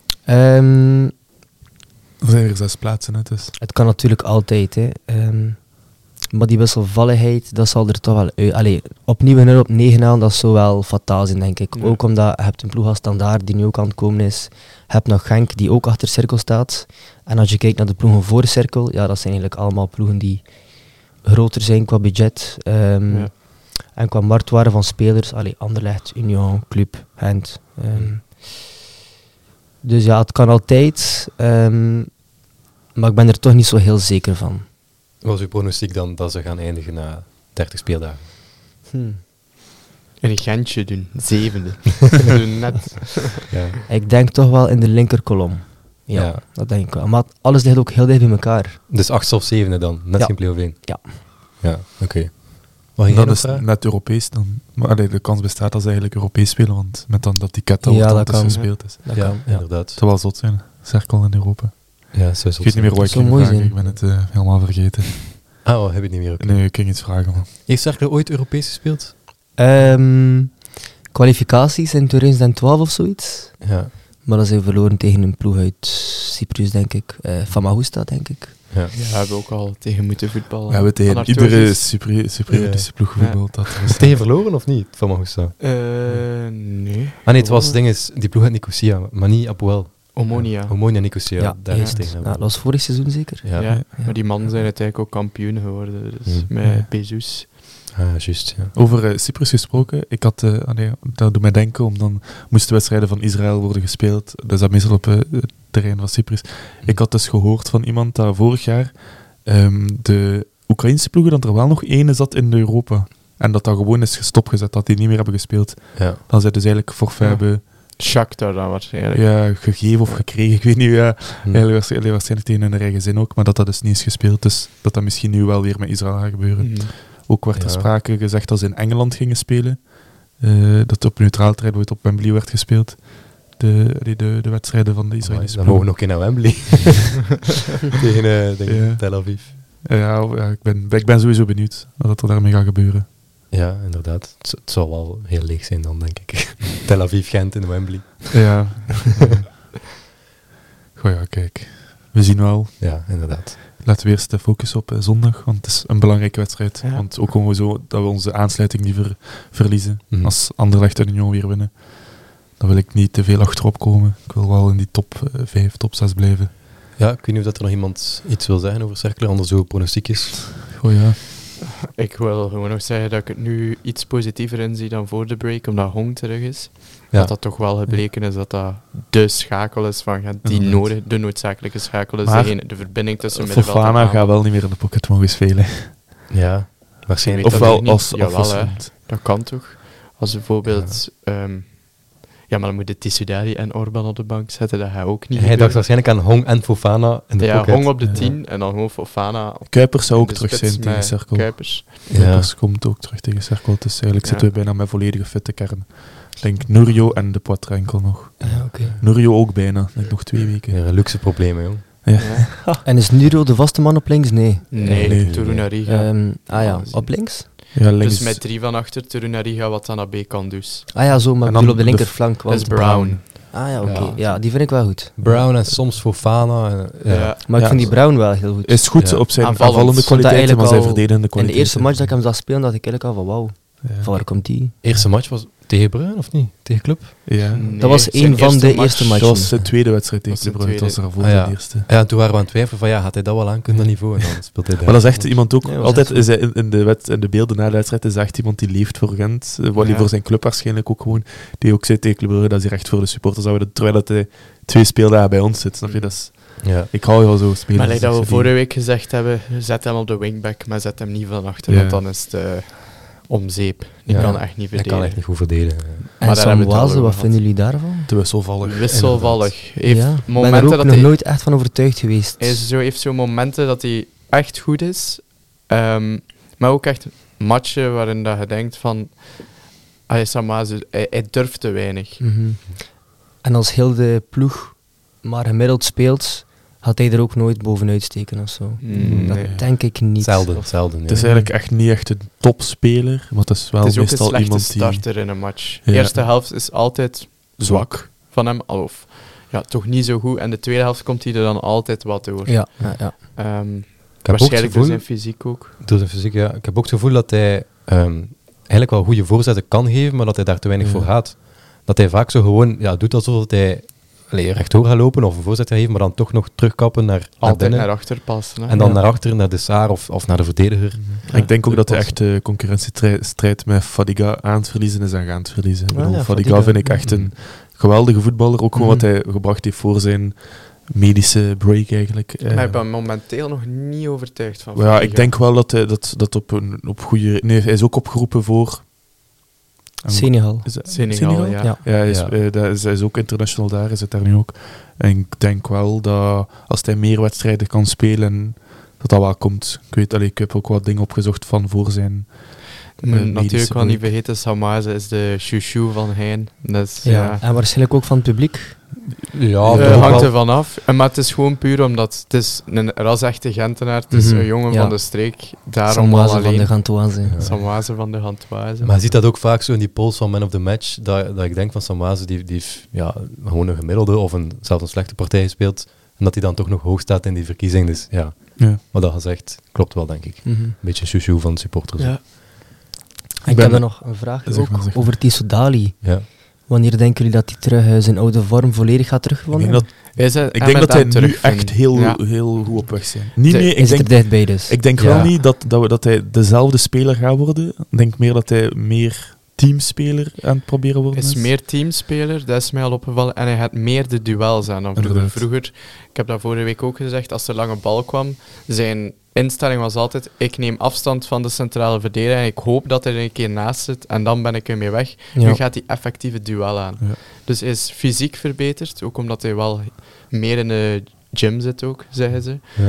C: Um,
B: Er zijn er zes plaatsen uit, dus.
C: Het kan natuurlijk altijd, hè. Um, maar die wisselvalligheid, dat zal er toch wel uit. Allee, opnieuw een nul op negen halen, dat zou wel fataal zijn, denk ik.
D: Ja.
C: Ook omdat je hebt een ploeg als Standaard die nu ook aan het komen is. Je hebt nog Genk die ook achter Cercle staat. En als je kijkt naar de ploegen voor Cercle, ja, dat zijn eigenlijk allemaal ploegen die groter zijn qua budget. Um,
D: Ja.
C: En qua marktwaarde van spelers, allee, Anderlecht, Union, Club, Gent. Um, dus ja, het kan altijd. Um, maar ik ben er toch niet zo heel zeker van.
A: Wat was uw pronostiek dan dat ze gaan eindigen na dertig speeldagen?
C: Hmm.
D: Een Gentje doen, zevende. Doen net.
A: Ja.
C: Ik denk toch wel in de linkerkolom. Ja,
A: Ja.
C: dat denk ik wel. Maar alles ligt ook heel dicht bij elkaar.
A: Dus achtste of zevende dan? Net
C: Ja.
A: geen play-off één?
C: Ja.
A: Ja, oké. Wat ging jij
B: Dat
A: nog
B: is
A: vragen?
B: net Europees dan. Maar allee, de kans bestaat dat ze eigenlijk Europees spelen, want met dan dat ticket dat
C: Ja,
B: wordt dan
C: dat
B: tussen
C: kan.
B: gespeeld is.
C: Dat
A: ja,
C: kan. Ja.
A: inderdaad.
B: Het zou wel zot zijn, Cerkel in Europa.
A: Ja, zo is
B: Ik weet niet meer wat ik
C: zou
B: ging
C: mooi
B: vragen,
C: zijn.
B: ik ben het uh, helemaal vergeten.
A: Ah, oh, heb je het niet meer? Oké.
B: Nee, ik ging iets vragen, man.
A: Heeft Cercle ooit Europees gespeeld?
C: Um, kwalificaties in tweeduizend twaalf of zoiets.
A: Ja.
C: Maar dan zijn we verloren tegen een ploeg uit Cyprus, denk ik. Uh, Famagusta, denk ik.
A: Ja.
D: Ja, we hebben ook al tegen moeten voetballen.
B: We hebben tegen
D: Anartosis.
B: iedere Cypri- Cypriotische ploeg
D: Ja.
B: gevoetbald. Dat was
A: Tegen verloren of niet? Van Magusta.
D: Eh, nee.
A: Ah nee, het was het ding is, die ploeg had Nicosia, maar niet Apoel.
D: Omonia.
A: Omonia Nicosia,
C: Ja,
A: daar is
C: juist.
A: het tegen.
C: Ja, dat was vorig seizoen zeker.
A: Ja.
D: Ja,
C: Ja.
D: maar die mannen zijn uiteindelijk ook kampioen geworden. Dus
A: Hmm.
D: met
B: Ja.
D: Bezus.
A: Ah, juist. Ja.
B: Over uh, Cyprus gesproken, ik had, uh, ah nee, dat doet mij denken, om dan moesten wedstrijden van Israël worden gespeeld. Dus dat meestal op uh, het terrein van Cyprus. Ik had dus gehoord van iemand dat vorig jaar um, de Oekraïnse ploegen, dat er wel nog ene zat in Europa. En dat dat gewoon is gestopgezet, dat die niet meer hebben gespeeld.
A: Ja.
B: Dan zij dus eigenlijk forfait
D: Ja.
B: hebben
D: Shakhtar dan waarschijnlijk.
B: ja, gegeven of gekregen, ik weet niet. Ja,
A: Hm.
B: eigenlijk waarschijnlijk, waarschijnlijk tegen hun eigen zin ook, maar dat dat dus niet is gespeeld. Dus dat dat misschien nu wel weer met Israël gaat gebeuren.
D: Mhm.
B: Ook werd er
A: Ja.
B: sprake gezegd dat ze in Engeland gingen spelen. Uh, dat op neutraal terrein ooit op Wembley werd gespeeld. De, de, de, de wedstrijden van de Israëlische
A: Dan
B: ploeg.
A: mogen we nog een naar Wembley. Tegen uh, denk ik,
B: Ja.
A: Tel Aviv.
B: Uh, ja, ja ik, ben, ik ben sowieso benieuwd wat er daarmee gaat gebeuren.
A: Ja, inderdaad. Het, z- het zal wel heel leeg zijn dan, denk ik. Tel Aviv, Gent in Wembley.
B: Ja. Goh ja, kijk. We zien wel.
A: Ja, inderdaad.
B: Laten we eerst de focus op uh, zondag, want het is een belangrijke wedstrijd.
D: Ja.
B: Want ook gewoon zo dat we onze aansluiting niet ver, verliezen.
A: Mhm.
B: Als Anderlecht en Union weer winnen, dan wil ik niet te veel achterop komen. Ik wil wel in die top vijf, top zes blijven.
A: Ja, ik weet niet of dat er nog iemand iets wil zeggen over Cercle, anders zo pronostiekjes.
B: Goh ja.
D: Ik wil gewoon nog zeggen dat ik het nu iets positiever inzie dan voor de break, omdat Hong terug is.
A: Ja.
D: Dat dat toch wel gebleken is dat dat de schakel is van Gent, die
B: Inderdaad.
D: nodig, de noodzakelijke schakel is,
B: Maar
D: degene, de verbinding tussen middenveld en
B: Fofana
D: aanval.
B: gaat wel niet meer in de pocket mogen spelen.
A: Ja, waarschijnlijk.
D: Weet dat
B: Ofwel
D: niet.
B: als
D: Jawel, hè.
B: afwisselend.
D: Dat kan toch? Als bijvoorbeeld... Ja, um, ja maar dan moet je Tissoudali en Orban op de bank zetten, dat gaat ook niet
A: Hij dacht
D: gebeuren.
A: waarschijnlijk aan Hong en Fofana in de
D: Ja,
A: pocket.
D: Hong op de
B: Ja.
D: tien en dan gewoon Fofana op
B: Kuipers zou ook
D: de
B: terug
D: spits
B: zijn tegen
D: met
B: Cercle.
D: Kuipers.
A: Ja.
B: Kuipers komt ook terug tegen Cercle. Dus eigenlijk
D: Ja.
B: zitten we bijna met volledige fitte kern. Ik denk Nurio en de Poitre enkel nog.
C: Ja, oké.
B: Nurio ook bijna. Ik denk nog twee weken.
A: Ja, luxe problemen, jong.
B: Ja.
D: Ja.
C: En is Nuro de vaste man op links? Nee.
D: Nee,
B: Nee.
D: Torunariga.
C: Ehm, ah ja,
D: Ah, zie.
C: op links?
B: Ja, links.
D: Dus met drie van achter, Torunariga, wat dan aan B kan dus.
C: Ah ja, zo, maar
B: En
C: ik bedoel
B: dan
C: op de
B: de-
C: linkerflank.
D: Dat is
C: Want
D: Brown.
C: Ah ja, oké.
A: Ja.
C: Ja, die vind ik wel goed.
A: Brown en soms Fofana. en-
D: Ja.
A: Ja.
C: Maar ik
B: Ja.
C: vind die Brown wel heel goed.
B: Is goed
A: Ja.
B: op zijn
D: Aanvallend.
B: aanvallende
D: Vond
C: dat
B: kwaliteiten, maar zijn
C: eigenlijk al
B: verdedigende
C: En de
B: kwaliteiten.
C: eerste match dat ik hem zag spelen, dacht ik eigenlijk al van wauw,
B: Ja.
C: van waar komt die?
A: Eerste match was tegen Bruin, of niet? Tegen Club?
B: Ja.
D: Nee,
C: Dat was
D: zijn
C: één van de
D: match-
C: eerste
B: Dat
C: matchen.
B: was zijn tweede wedstrijd tegen
D: Dat was
B: de
D: zijn
B: Brugge. Dat was
D: tweede.
B: ervoor
A: Ah, ja.
B: de eerste.
A: Ja, en toen waren we aan het twijfelen van ja, gaat hij dat wel aan kunnen, dat niveau? En dan speelt hij daar.
B: Maar dat is echt iemand ook,
C: Ja, was
B: altijd
C: echt
B: is hij in, in, de wet, in de beelden na de wedstrijd, is echt iemand die leeft voor Gent. Uh, wat hij
D: Ja.
B: voor zijn club waarschijnlijk ook gewoon. Die ook zei tegen Club Brugge, dat is hier echt voor de supporters zouden. Terwijl dat hij twee speeldagen bij ons zit, snap je? Dat is,
A: Ja.
B: ik hou wel zo spelen.
D: Maar like dat we vorige week gezegd hebben, zet hem op de wingback, maar zet hem niet van achter,
B: Ja.
D: want dan is het uh, om zeep. Die
A: Ja.
D: kan echt niet
A: Hij
D: verdedigen.
A: kan echt niet goed verdedigen.
C: En
D: Maar daar hebben we het al
C: Samwaze,
D: over
C: wat
D: gehad.
C: vinden jullie daarvan?
B: te wisselvallig.
D: Wisselvallig. Heeft
C: Ja, ik ben
D: momenten
C: er ook
D: dat
C: nog
D: hij,
C: nooit echt van overtuigd geweest.
D: hij is zo, heeft zo momenten dat hij echt goed is, um, maar ook echt matchen waarin dat je denkt van, hij, Samaze, hij, hij durft te weinig.
C: Mhm. En als heel de ploeg maar gemiddeld speelt, gaat hij er ook nooit bovenuit steken of zo.
D: Mm,
C: Dat
D: nee.
C: denk ik niet.
A: Zelden, zelden.
B: Het is
A: Ja.
B: eigenlijk echt niet echt een topspeler, maar het is wel
D: Het is ook een
B: meestal
D: slechte
B: iemand die...
D: starter in een match. De
B: Ja.
D: eerste helft is altijd zwak van hem, of ja, toch niet zo goed. En de tweede helft komt hij er dan altijd wat door.
C: Ja, ja, ja.
D: Ehm,
A: Ik heb ook het
D: waarschijnlijk door
A: gevoel,
D: zijn fysiek ook.
A: door zijn fysiek, ja. Ik heb ook het gevoel dat hij ehm, eigenlijk wel goede voorzetten kan geven, maar dat hij daar te weinig
B: Ja.
A: voor gaat. Dat hij vaak zo gewoon ja, doet alsof dat hij allee, rechtdoor gaat lopen of een voorzet gaat geven, maar dan toch nog terugkappen naar, naar
D: Altijd
A: binnen.
D: naar achter passen. Hè.
A: En dan
C: Ja.
A: naar achter, naar de Saar of, of naar de verdediger.
B: Ik denk ook dat hij
A: Pas.
B: echt de concurrentiestrijd met Fadiga aan het verliezen is en gaan het verliezen. Ik
C: Ah,
B: bedoel,
C: ja,
B: Fadiga,
C: Fadiga.
B: vind ik echt een geweldige voetballer. Ook gewoon
C: Mhm.
B: wat hij gebracht heeft voor zijn medische break eigenlijk. Eh,
D: Maar ik ben momenteel nog niet overtuigd van.
B: maar ja,
D: Fadiga.
B: ik denk wel dat hij dat, dat op een op goede... Nee, hij is ook opgeroepen voor...
C: Senegal.
B: Is dat-
D: Senegal, ja.
C: Ja.
B: Ja, hij is,
A: Ja.
B: eh, dat is, hij is ook international daar, is het daar nu ook. En ik denk wel dat als hij meer wedstrijden kan spelen, dat dat wel komt. Ik weet, allee, ik heb ook wat dingen opgezocht van voor zijn...
D: Je moet
B: eh, medische
D: natuurlijk wel niet
B: break.
D: vergeten, Samaze is de chouchou van Hein. Dat is,
C: Ja.
D: ja.
C: En waarschijnlijk ook van het publiek.
A: Ja,
D: Eh,
A: toch
D: hangt
A: wel.
D: er vanaf. En Maar het is gewoon puur omdat het is een ras-echte Gentenaar. Het is
C: Mhm,
D: een jongen
C: ja.
D: van de streek. Daarom al
C: Samwaze van de
D: alleen.
C: Gantoise.
A: Ja.
D: Samaze van de Gantoise.
A: Maar je ziet dat ook vaak zo in die polls van Man of the Match, dat, dat ik denk van Samwaze, die, die heeft ja, gewoon een gemiddelde of een, zelfs een slechte partij gespeeld, en dat hij dan toch nog hoog staat in die verkiezing. Dus ja,
B: Ja.
A: wat dat gezegd klopt wel, denk ik.
C: Mhm.
A: Een beetje chouchou van de supporters.
D: Ja.
C: En ik
B: ben-
C: heb er nog een vraag
B: Zeg
C: ook
B: maar, zeg maar.
C: over Tissoudali.
A: Ja.
C: Wanneer denken jullie dat hij terug eh, zijn oude vorm volledig gaat
B: Ik
C: terugwandelen?
B: denk dat,
D: Is hij-
B: ik
D: en
B: denk
D: met
B: dat hij
D: hem
B: nu
D: terugvinden.
B: echt heel,
D: Ja.
B: heel goed op weg zijn. Niet,
D: Ze-
B: nee,
C: Hij
B: ik
C: zit
B: denk,
C: er dichtbij dus.
B: ik denk
A: Ja.
B: wel niet dat, dat, we, dat hij dezelfde speler gaat worden. Ik denk meer dat hij meer teamspeler aan het proberen worden
D: Hij
B: is.
D: is meer teamspeler, dat is mij al opgevallen. En hij gaat meer de duels aan dan vroeger.
B: Inderdaad.
D: Vroeger, ik heb dat vorige week ook gezegd, als er lange bal kwam, zijn instelling was altijd, ik neem afstand van de centrale verdediger en ik hoop dat hij er een keer naast zit en dan ben ik ermee weg.
C: Ja.
D: Nu gaat hij effectieve duel aan.
B: Ja.
D: Dus hij is fysiek verbeterd, ook omdat hij wel meer in de gym zit ook, zeggen ze.
A: Ja.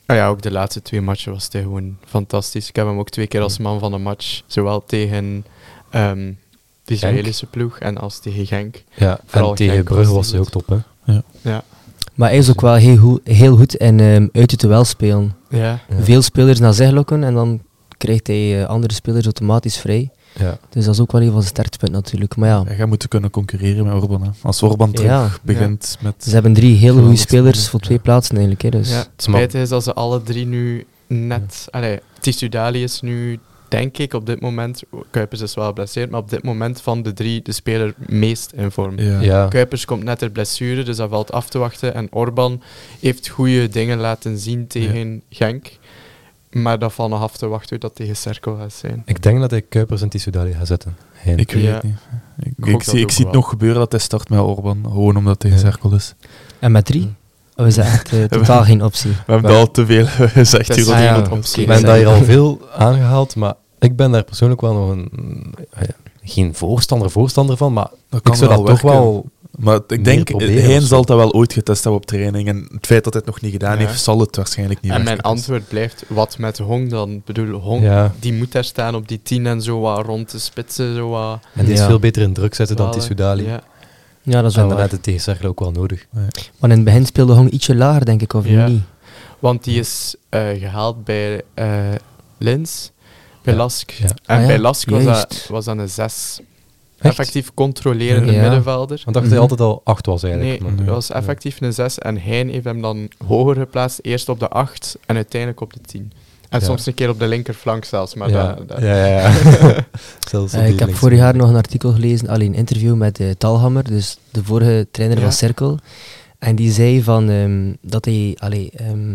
D: Ah ja, ook de laatste twee matchen was hij gewoon fantastisch. Ik heb hem ook twee keer als man van de match, zowel tegen um, de Israëlische ploeg en als tegen Genk.
A: Ja,
D: Vooral
A: en tegen
D: Genk
A: Brugge
D: was
A: was hij ook top, hè?
B: Ja.
D: Ja.
C: Maar hij is ook wel heel, goed- heel goed in um, uit het duel spelen.
D: Ja.
A: Ja.
C: Veel spelers naar zich lokken en dan krijgt hij uh, andere spelers automatisch vrij.
A: Ja.
C: Dus dat is ook wel een van zijn sterktepunten natuurlijk. Maar ja,
B: Hij gaat moeten kunnen concurreren met Orban. Hè. Als Orban terug
C: Ja.
B: begint met...
C: ze hebben drie hele goede
B: Geweldig
C: spelers
B: spelen,
C: voor
B: ja.
C: twee plaatsen eigenlijk. Hè, dus.
D: Ja, het spijt is dat ze alle drie nu net... Allee, Tissoudali is nu, denk ik, op dit moment... Kuipers is wel geblesseerd, maar op dit moment van de drie de speler meest in vorm.
B: Ja.
A: Ja.
D: Kuipers komt net ter blessure, dus dat valt af te wachten. En Orban heeft goede dingen laten zien tegen Genk. Maar dat valt nog af te wachten hoe dat tegen Cerkel gaat zijn.
A: Ik denk dat hij Kuipers en Tissoudali gaat zetten. Heen.
B: Ik weet
D: Ja.
B: het niet. Ik,
D: Ik
B: ik,
D: hoop
B: zie,
D: dat
B: ik
D: ook
B: zie het
D: wel.
B: nog gebeuren dat hij start met Orban. Gewoon omdat hij
A: Ja.
B: Cerkel is.
C: En met drie? Of is dat echt uh, totaal geen optie?
B: We hebben
A: Maar-
B: al te veel gezegd
D: Dat
B: hier.
D: is
C: Ah, ja.
D: iemand
C: oké.
D: optie.
A: Ik ben daar hier al veel aangehaald, maar ik ben daar persoonlijk wel nog een... ja, geen voorstander, voorstander van, maar
B: Dat
A: ik
B: kan
A: zou
B: wel
A: dat toch
B: werken.
A: wel...
B: Maar ik
A: meer
B: denk,
A: proberen
B: hij
A: of zo.
B: zal dat wel ooit getest hebben op training. En het feit dat hij het nog niet gedaan
D: Ja.
B: heeft, zal het waarschijnlijk niet
D: En mijn
B: werken.
D: antwoord blijft, wat met Hong dan? Ik bedoel, Hong,
A: Ja.
D: die moet daar staan op die tien en zo wat rond de spitsen. Zo wat
A: En die is
C: Ja.
A: veel beter in druk zetten dan
D: dwalen.
A: Tissoudali.
D: Ja.
C: Ja, dat is
A: En
C: wel
A: dan
C: waar.
A: had het tegen Cercle ook wel nodig.
C: Maar in het begin speelde Hong ietsje lager, denk ik, of
D: Ja.
C: niet?
D: Want die is eh, gehaald bij uh, Lens, bij
A: Ja.
D: Lask.
A: Ja.
D: En
C: Ah ja,
D: bij Lask was dat,
C: juist.
D: was dat een zes.
A: Echt?
D: Effectief controlerende
C: Ja.
D: middenvelder.
A: Want dacht dat hij
C: Mhm.
A: altijd al acht was
D: Nee,
A: eigenlijk. maar-
D: dat
B: Ja.
D: was effectief een zes. En Hein heeft hem dan hoger geplaatst. Eerst op de acht en uiteindelijk op de tien. En
A: Ja.
D: soms een keer op de linkerflank zelfs. Maar
A: ja.
D: dat, dat-
A: ja, ja, ja. Zelfs op
C: Eh,
A: die
C: ik heb
A: links-
C: vorig jaar nog een artikel gelezen, alleen een interview met uh, Talhammer, dus de vorige trainer
D: Ja.
C: van Cercle. En die zei van, ehm, dat hij allee, ehm,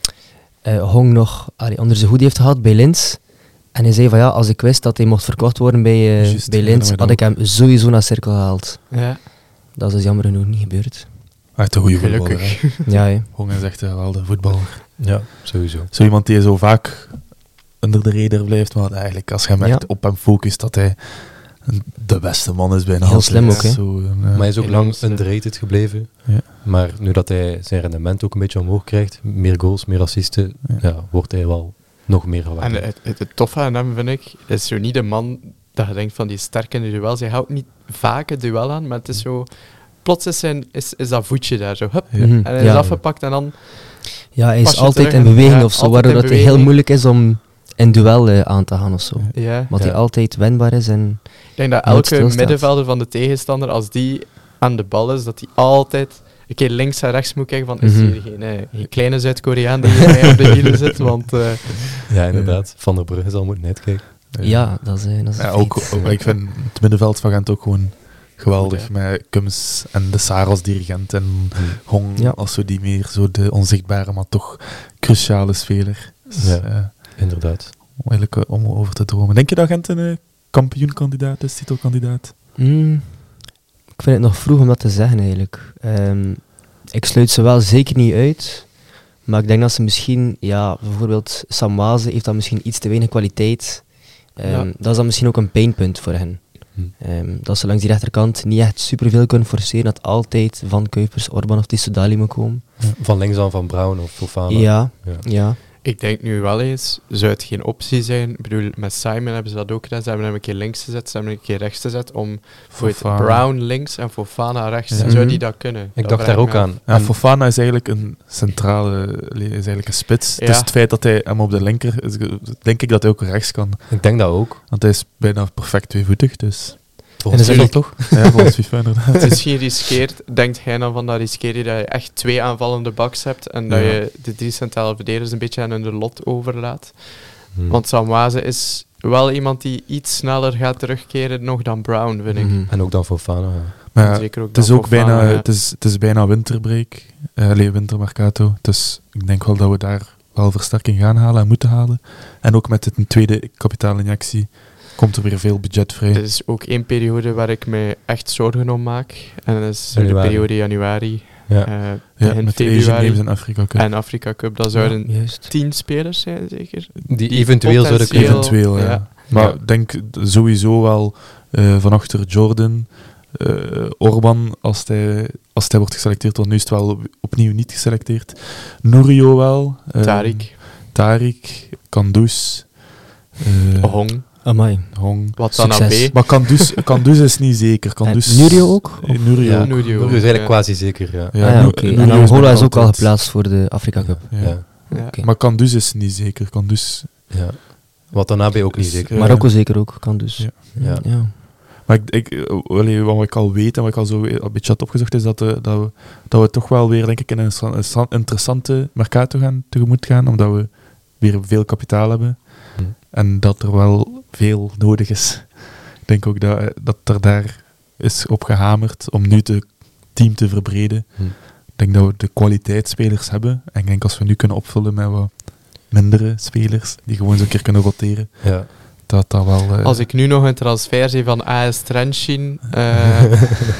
C: eh, Hong nog allee, onder zijn hoed heeft gehad bij Linz. En hij zei van ja, als ik wist dat hij mocht verkocht worden bij, uh,
B: Juist,
C: bij
B: ja,
C: Linz,
B: dat
C: had
B: weet
C: ik hem sowieso naar Cercle gehaald.
D: ja.
C: Dat is dus jammer genoeg niet gebeurd.
B: Echt een goede voetballer.
D: Gelukkig.
B: hè.
C: Ja, hè.
B: Hong is echt een geweldige voetballer.
A: Ja, sowieso.
B: Zo iemand die zo vaak onder de radar blijft, maar eigenlijk als je hem
C: Ja.
B: echt op hem focust, dat hij een- de beste man is bijna
C: Heel
B: altijd.
C: slim ook, hè.
B: Zo, een, eh,
A: Maar hij is ook lang
D: enorm.
A: underrated gebleven.
B: Ja.
A: Maar nu dat hij zijn rendement ook een beetje omhoog krijgt, meer goals, meer assisten,
B: Ja.
A: ja, wordt hij wel nog meer
D: En
A: gewaardeerd.
D: het, het, het toffe aan hem, vind ik, is zo niet de man dat je denkt van die sterk in de duels. Hij houdt niet vaak het duel aan, maar het is zo... Plots is, zijn, is, is dat voetje daar zo. Hup,
B: Ja.
C: Mhm.
D: en hij
C: Ja.
D: is afgepakt en dan...
C: Ja, hij
D: Pas
C: is
D: je
C: altijd
D: terug
C: in
D: en-
C: beweging
D: ja,
C: of zo,
D: altijd
C: waardoor
D: in
C: dat het heel
D: beweging.
C: moeilijk is om in duel uh, aan te gaan of zo.
D: Ja.
C: Want
A: Ja.
C: hij altijd wendbaar is en...
D: Ik denk dat
C: Nooit
D: elke
C: stilstaat.
D: middenvelder van de tegenstander, als die aan de bal is, dat hij altijd een keer links en rechts moet kijken van, is
C: Mhm.
D: hier geen, eh, geen kleine Zuid-Koreaan die mij op de hielen zit, want... eh,
A: Ja, inderdaad. Van der Brugge zal moeten uitkijken.
B: eh,
C: Ja, dat is, uh, dat is
B: ja,
C: een
B: ook,
C: feit.
B: ook- ik vind het middenveld van Gent ook gewoon geweldig.
D: Goed,
B: met Kums en de Saar als dirigent en Hong
C: Ja.
B: als zo die meer zo de onzichtbare, maar toch cruciale speler. Dus,
A: Ja.
B: eh,
A: Inderdaad.
B: eigenlijk eh, om over te dromen. Denk je dat Gent een eh, kampioenkandidaat is, titelkandidaat?
C: Mm, ik vind het nog vroeg om dat te zeggen eigenlijk. Ehm, ik sluit ze wel zeker niet uit. Maar ik denk dat ze misschien, ja, bijvoorbeeld Sam Waze heeft dan misschien iets te weinig kwaliteit. Ehm,
D: Ja.
C: Dat is dan misschien ook een pijnpunt voor hen.
A: Hm.
C: Ehm, dat ze langs die rechterkant niet echt superveel kunnen forceren. Dat altijd van Kuipers, Orban of Tissoudali moet komen.
A: Van links aan Van Brown of Fofana.
C: Ja,
A: Ja.
C: ja.
D: Ik denk nu wel eens, zou het geen optie zijn? Ik bedoel, met Simon hebben ze dat ook gedaan. Ze hebben hem een keer links gezet, ze hebben hem een keer rechts gezet. Om voor het
B: Fofana.
D: Brown links en Fofana rechts.
B: Ja.
D: Zou die dat kunnen?
A: Ik
D: Dat
A: dacht
D: vraag
A: daar
D: ik
A: ook
D: me
A: aan.
D: af.
B: Ja,
A: En-
B: Fofana is eigenlijk een centrale, is eigenlijk een spits.
D: Ja.
B: Dus het feit dat hij hem op de linker, is, denk ik dat hij ook rechts kan.
A: Ik denk dat ook.
B: Want hij is bijna perfect tweevoetig, dus
A: Volgens
C: En
A: mij
C: is
A: toch?
B: ja, volgens FIFA inderdaad.
D: Het is geen riskeerd. Denkt hij dan van dat riskeer je dat je echt twee aanvallende backs hebt en dat
B: Ja.
D: je de drie centrale verdedigers een beetje aan hun lot overlaat?
A: Hm.
D: Want Samwaze is wel iemand die iets sneller gaat terugkeren nog dan Brown, vind ik.
C: Mhm.
A: En ook dan Fofana. Ja.
B: Maar ja,
D: Zeker ook
B: het is
D: dan
B: ook
D: Fofana,
B: bijna,
D: ja.
B: het is, het is bijna winterbreak, uh, allee, wintermercato. Dus ik denk wel dat we daar wel versterking gaan halen en moeten halen. En ook met een tweede kapitaalinjectie komt er weer veel budget vrij.
D: Dit is ook één periode waar ik me echt zorgen om maak. En dat is
A: Januari.
D: de periode januari,
A: Ja.
D: eh,
B: ja,
D: begin
B: met de Asian
D: februari
B: Games in Afrika Cup.
D: en Afrika Cup. Dat zouden
C: Juist.
D: tien spelers zijn, zeker?
A: Die,
D: die
A: eventueel zouden kunnen.
D: potentieel-
B: Eventueel, ja.
D: ja.
B: Maar
A: Ja.
B: ik denk d- sowieso wel uh, van achter Jordan, Uh, Orban, als hij, als hij wordt geselecteerd, want nu is het wel opnieuw niet geselecteerd. Nurio wel. Uh,
D: Tariq.
B: Tariq, Kandus. Uh,
D: Hong.
C: Amai.
B: Hong.
D: Watanabe.
B: Maar Kandus, Kandus is niet zeker. Kandus,
C: Nurio ook?
B: Uh, Nurio
A: Ja,
B: ook.
D: Nurio,
A: Nurio is eigenlijk
D: ja.
A: quasi zeker, ja.
B: Ja,
C: Ah, ja,
B: Nu-
C: oké.
B: Nurio
C: En
B: is
C: Angola
B: nog
C: is ook al
B: altijd-
C: geplaatst voor de Afrika Cup.
B: Ja.
A: Ja.
D: Ja.
C: Oké.
B: Maar Kandus is niet zeker. Kandus.
A: Ja. Watanabe ook niet
B: Dus,
A: zeker.
B: ja.
C: Marokko zeker ook, kan dus.
B: Ja.
A: Ja.
C: Ja.
B: Maar ik, ik, uh, wel, wat ik al weet en wat ik al zo een beetje had opgezocht, is dat, uh, dat, we, dat we toch wel weer, denk ik, in een, een, een interessante mercato gaan, tegemoet gaan, omdat we weer veel kapitaal hebben.
A: Hm.
B: En dat er wel veel nodig is. Ik denk ook dat, uh, dat er daar is op gehamerd om nu het team te verbreden.
A: Hm.
B: Ik denk dat we de kwaliteitsspelers hebben. En ik denk als we nu kunnen opvullen met wat mindere spelers, die gewoon zo'n keer kunnen roteren,
A: Ja.
B: dat dat wel... Uh,
D: Als ik nu nog een transfer zie van A S Trenchin, uh,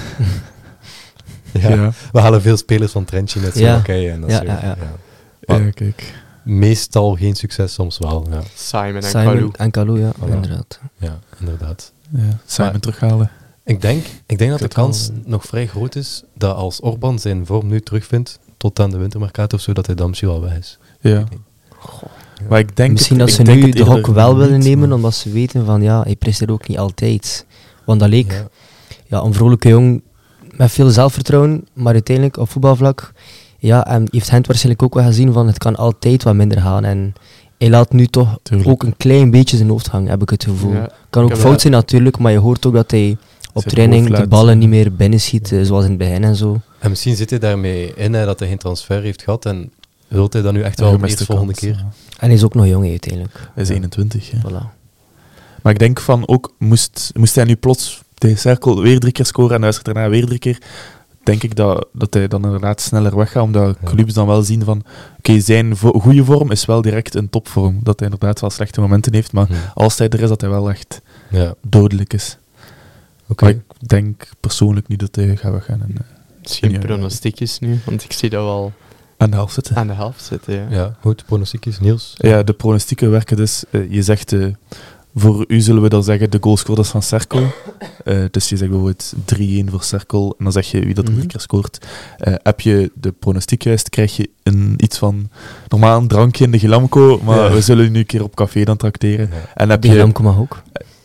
A: Ja.
B: ja.
A: We halen veel spelers van Trentin uit
C: Ja.
A: Slowakije. En dat
C: Ja,
A: soort-
C: ja, ja.
A: Maar
B: ja, kijk.
A: meestal geen succes, soms wel. Ja,
D: Simon en
C: Simon
D: Kalou.
C: en Kalou, ja,
A: Voilà.
C: inderdaad.
A: ja inderdaad.
B: Ja, Simon
A: Maar-
B: terughalen.
A: Ik denk, ik denk dat de
B: Ik weet
A: kans
B: wel,
A: nog vrij groot is dat als Orban zijn vorm nu terugvindt, tot aan de wintermercato of zo, dat hij dan misschien wel weg is.
B: Ja.
A: weet niet.
B: Maar ik denk
C: Misschien
B: het,
C: dat
B: ik
C: ze
B: denk
C: nu
B: het
C: de
B: eerder
C: hok wel willen
B: niet,
C: nemen,
B: maar-
C: omdat ze weten van ja, hij presteert ook niet altijd. Want dat leek
A: Ja.
C: ja, een vrolijke jong met veel zelfvertrouwen, maar uiteindelijk op voetbalvlak ja, en heeft Gent waarschijnlijk ook wel gezien van het kan altijd wat minder gaan. En hij laat nu toch
B: Tuurlijk.
C: ook een klein beetje zijn hoofd hangen, heb ik het gevoel.
D: Ja.
C: Kan ook
D: Ik heb
C: fout
D: wel-
C: zijn natuurlijk, maar je hoort ook dat hij op
B: Zijn
C: training
B: hoofd
C: de
B: laat
C: ballen
B: zien.
C: niet meer binnen schiet, eh, zoals in het begin en zo.
A: En misschien zit hij daarmee in hè, dat hij geen transfer heeft gehad en wilt hij dan nu echt
B: Een
A: wel de
B: gemiste
A: eerste volgende
B: kans,
A: keer?
B: ja.
C: En hij is ook nog jong hè, uiteindelijk.
B: Hij is
A: Ja.
B: eenentwintig. Ja.
C: Voilà.
B: Maar ik denk van ook, moest, moest hij nu plots de cirkel weer drie keer scoren en luistert daarna weer drie keer, denk ik dat, dat hij dan inderdaad sneller weggaat, omdat
A: Ja.
B: clubs dan wel zien van, oké, okay, zijn vo- goede vorm is wel direct een topvorm. Dat hij inderdaad wel slechte momenten heeft, maar
A: Hm.
B: als hij er is, dat hij wel echt
A: Ja,
B: dodelijk is.
A: oké.
B: Maar ik denk persoonlijk niet dat hij gaat weggaan en, uh,
D: Misschien
B: Ja.
D: pronostiekjes nu, want ik zie dat wel
B: aan de helft zitten.
D: aan de helft zitten. Ja.
A: Ja, goed, pronostiekjes, Niels.
B: Ja, de pronostieken werken dus. Uh, je zegt, uh, voor u zullen we dan zeggen de goalscorers van Cercle. Uh, dus je zegt bijvoorbeeld drie-een voor Cercle en dan zeg je wie dat er
C: Mhm.
B: drie keer scoort. Uh, heb je de pronostiek juist, krijg je een, iets van normaal een drankje in de Gilamco, maar
A: Ja.
B: we zullen u nu een keer op café dan trakteren.
A: Ja.
B: En heb
C: Die
B: je,
C: Lamco mag ook.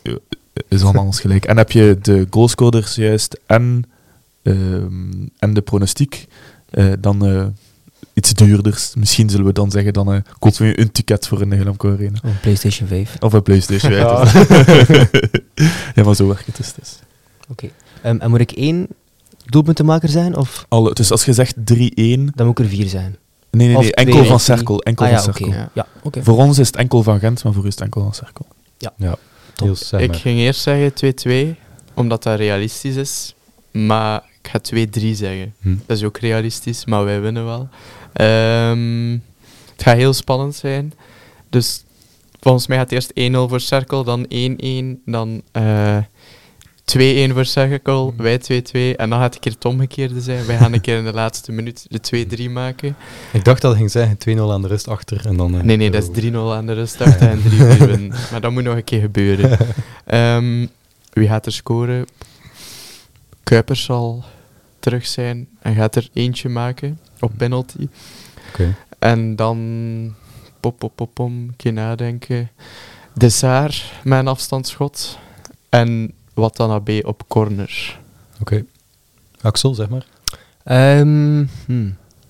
B: is allemaal ons gelijk. En heb je de goalscorers juist en, um, en de pronostiek, uh, dan uh, iets duurders. Misschien zullen we dan zeggen, dan uh, kopen we een ticket voor in de Gilamco Arena.
C: Of PlayStation vijf.
B: Of een PlayStation.
A: Ja.
B: Ja, ja, maar zo werkt het dus. dus.
C: Oké. Um, en moet ik één doelpuntenmaker zijn? Of
B: Alle, dus als je zegt drie-een...
C: dan moet ik er vier zijn?
B: Nee, nee,
C: Of
B: nee, enkel
C: twee,
B: van
C: drie.
B: Cercle. Enkel
C: ah
B: van
C: ja, oké.
B: Cercle.
D: Ja.
C: Ja, oké.
B: Voor ons is het enkel van Gent, maar voor u is het enkel van Cercle.
A: Ja,
C: Top.
A: Niels, zeg
D: Ik
A: maar.
D: ging eerst zeggen twee-twee, omdat dat realistisch is. Maar ik ga twee-drie zeggen.
A: Hm.
D: Dat is ook realistisch, maar wij winnen wel. Ehm, het gaat heel spannend zijn. Dus volgens mij gaat het eerst één-nul voor Cercle, dan één-één, dan eh twee-één voor Cercle, wij twee-twee. En dan gaat het een keer het omgekeerde zijn. Wij gaan een keer in de laatste minuut de twee-drie maken.
A: Ik dacht dat hij ging zeggen twee-nul aan de rust achter en dan... eh,
D: Nee, nee, dat is drie-nul aan de rust achter en drie-vier winnen. Maar dat moet nog een keer gebeuren. Ehm, wie gaat er scoren? Kuipers zal terug zijn en gaat er eentje maken op penalty.
A: Oké.
D: En dan pop, pop, pop, pom, een keer nadenken. De Saar met een afstandsschot. En Watanabe op corner.
A: Oké. Axel, zeg maar.
C: Ehm, hmm.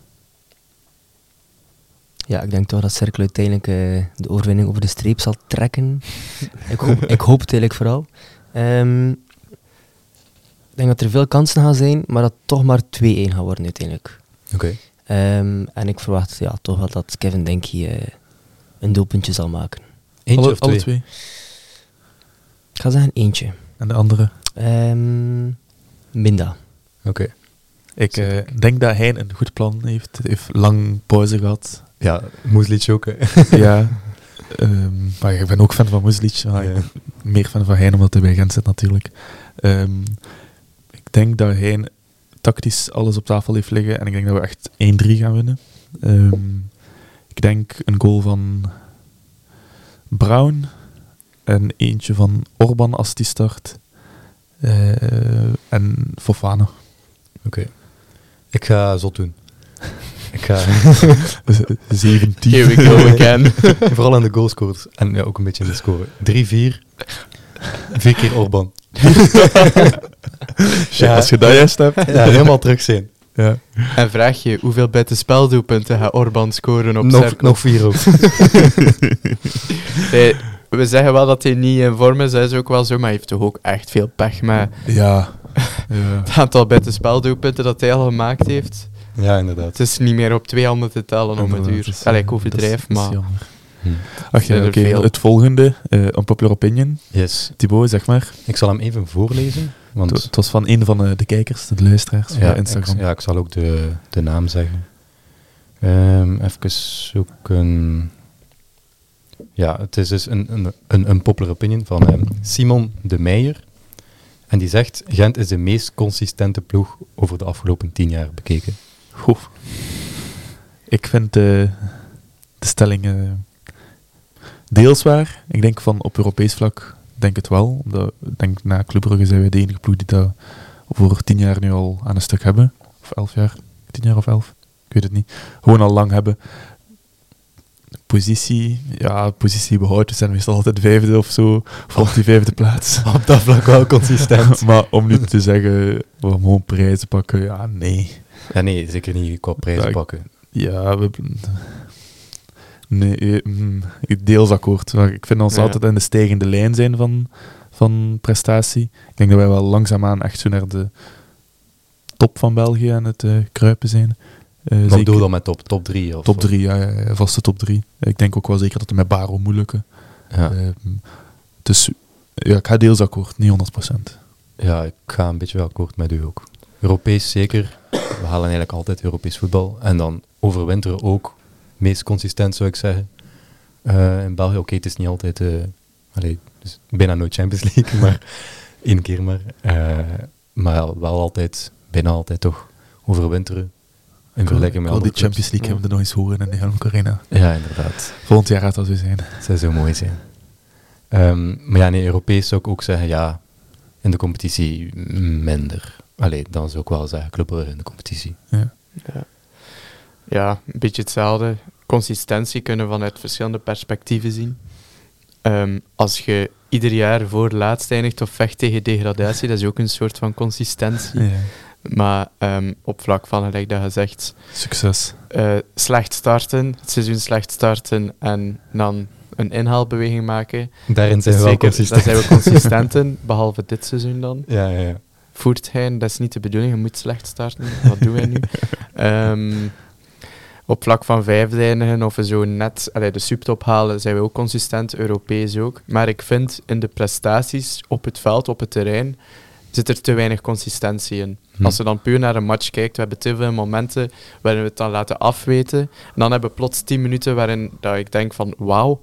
C: Ja, ik denk toch dat Cercle uiteindelijk eh, de overwinning over de streep zal trekken. ik, hoop, ik hoop het eigenlijk vooral. Ehm, ik denk dat er veel kansen gaan zijn, maar dat het toch maar twee-één gaat worden uiteindelijk.
A: Oké.
C: Ehm, en ik verwacht ja, toch wel dat Kevin Denkie eh, een doelpuntje zal maken.
A: Eentje
B: alle,
A: of twee?
B: alle twee.
C: Ik ga zeggen eentje.
B: En de andere?
C: Ehm Minda.
A: Oké.
B: Ik uh, denk dat hij een goed plan heeft. Hij heeft lang pauze gehad.
A: Ja, Moeslic ook, hè.
B: Ja. Um, maar ik ben ook fan van Moeslic. Maar
A: Ja.
B: ik ben meer fan van Hein, omdat hij bij Gent zit natuurlijk. Um, ik denk dat hij tactisch alles op tafel heeft liggen. En ik denk dat we echt één-drie gaan winnen. Um, ik denk een goal van Brown. En eentje van Orban als die start. Uh, en Fofana.
A: Oké. Okay. Ik ga zot doen. Ik ga...
B: zeventien.
D: Here we go again.
A: Vooral aan de goalscorers. En ja, ook een beetje in de score. drie vier. Vier keer Orban.
B: Ja, als je dat juist hebt.
A: Ja, helemaal terug zijn.
B: Ja.
D: En vraag je, hoeveel buitenspeldoelpunten gaat Orban scoren op
A: nog,
D: Cercle?
A: nog vier ook.
D: Hey, we zeggen wel dat hij niet in vorm is, dat is ook wel zo, maar hij heeft toch ook echt veel pech met
B: ja. Ja.
D: het aantal buitenspeldoelpunten dat hij al gemaakt heeft.
A: Ja, inderdaad.
D: Het is niet meer op twee handen te tellen om het uur. Allee, ik overdrijf, maar...
A: Hm.
B: Ach ja, oké. Okay. Het volgende, uh, unpopular opinion.
A: Yes.
B: Thibaut, zeg maar.
A: Ik zal hem even voorlezen. Want
B: het, het was van een van de, de kijkers, de luisteraars
A: ja,
B: van Instagram.
A: Ik, ja, ik zal ook de, de naam zeggen. Um, even zoeken... Ja, het is dus een, een, een unpopular opinion van um, Simon de Meijer. En die zegt, Gent is de meest consistente ploeg over de afgelopen tien jaar bekeken.
B: Goh. Ik vind de, de stelling uh, deels waar. Ik denk van op Europees vlak, denk het wel. Omdat, ik denk na Club Brugge zijn wij de enige ploeg die dat voor tien jaar nu al aan een stuk hebben. Of elf jaar. Tien jaar of elf. Ik weet het niet. Gewoon al lang hebben. Positie, ja, positie behouden. We zijn meestal altijd vijfde of zo. Of op die vijfde plaats.
A: Op dat vlak wel consistent.
B: Maar om nu te zeggen, we gaan gewoon prijzen pakken, ja, nee.
A: Ja, nee, zeker niet qua prijzen ja, pakken.
B: Ja, we... Nee, deels akkoord. Ik vind ons ja. altijd in de stijgende lijn zijn van, van prestatie. Ik denk dat wij wel langzaamaan echt zo naar de top van België aan het uh, kruipen zijn.
A: Uh, Wat bedoel je dan met top? Top drie? Of
B: top drie, ja, ja, ja, vaste top drie. Ik denk ook wel zeker dat het met Baro moeilijke.
A: Ja.
B: Uh, dus ja, ik ga deels akkoord, niet honderd procent.
A: Ja, ik ga een beetje wel akkoord met u ook. Europees zeker. We halen eigenlijk altijd Europees voetbal. En dan overwinteren ook. Meest consistent zou ik zeggen. Uh, in België, oké, okay, het is niet altijd... Uh, allee, dus bijna nooit Champions League, maar één keer maar. Uh, maar wel altijd, bijna altijd toch, overwinteren. In vergelijking met
B: al die
A: clubs.
B: Champions League hebben we nog eens horen in de Helmond Arena.
A: Ja, inderdaad.
B: Volgend jaar gaat dat zo zijn.
A: Het zou zo mooi zijn. Um, maar ja, nee, Europees zou ik ook zeggen, ja, in de competitie minder. Allee, dan zou ik wel zeggen, Club Brugge in de competitie.
B: Ja.
D: Ja. Ja, een beetje hetzelfde. Consistentie kunnen we vanuit verschillende perspectieven zien. Um, als je ieder jaar voor laatst eindigt of vecht tegen degradatie, dat is ook een soort van consistentie.
B: Ja.
D: Maar um, op vlak van, gelijk dat je zegt...
B: Succes.
D: Uh, slecht starten, het seizoen slecht starten en dan een inhaalbeweging maken.
A: Daarin zijn we wel consistent.
D: Daar zijn we consistent in, behalve dit seizoen dan.
A: Ja, ja, ja.
D: Voertgein, dat is niet de bedoeling, je moet slecht starten. Wat doen wij nu? Um, op vlak van vijfde eindigen of we zo net allee, de subtop halen, zijn we ook consistent, Europees ook. Maar ik vind in de prestaties op het veld, op het terrein, zit er te weinig consistentie in. Hm. Als je dan puur naar een match kijkt, we hebben te veel momenten waarin we het dan laten afweten. En dan hebben we plots tien minuten waarin dat ik denk van, wauw,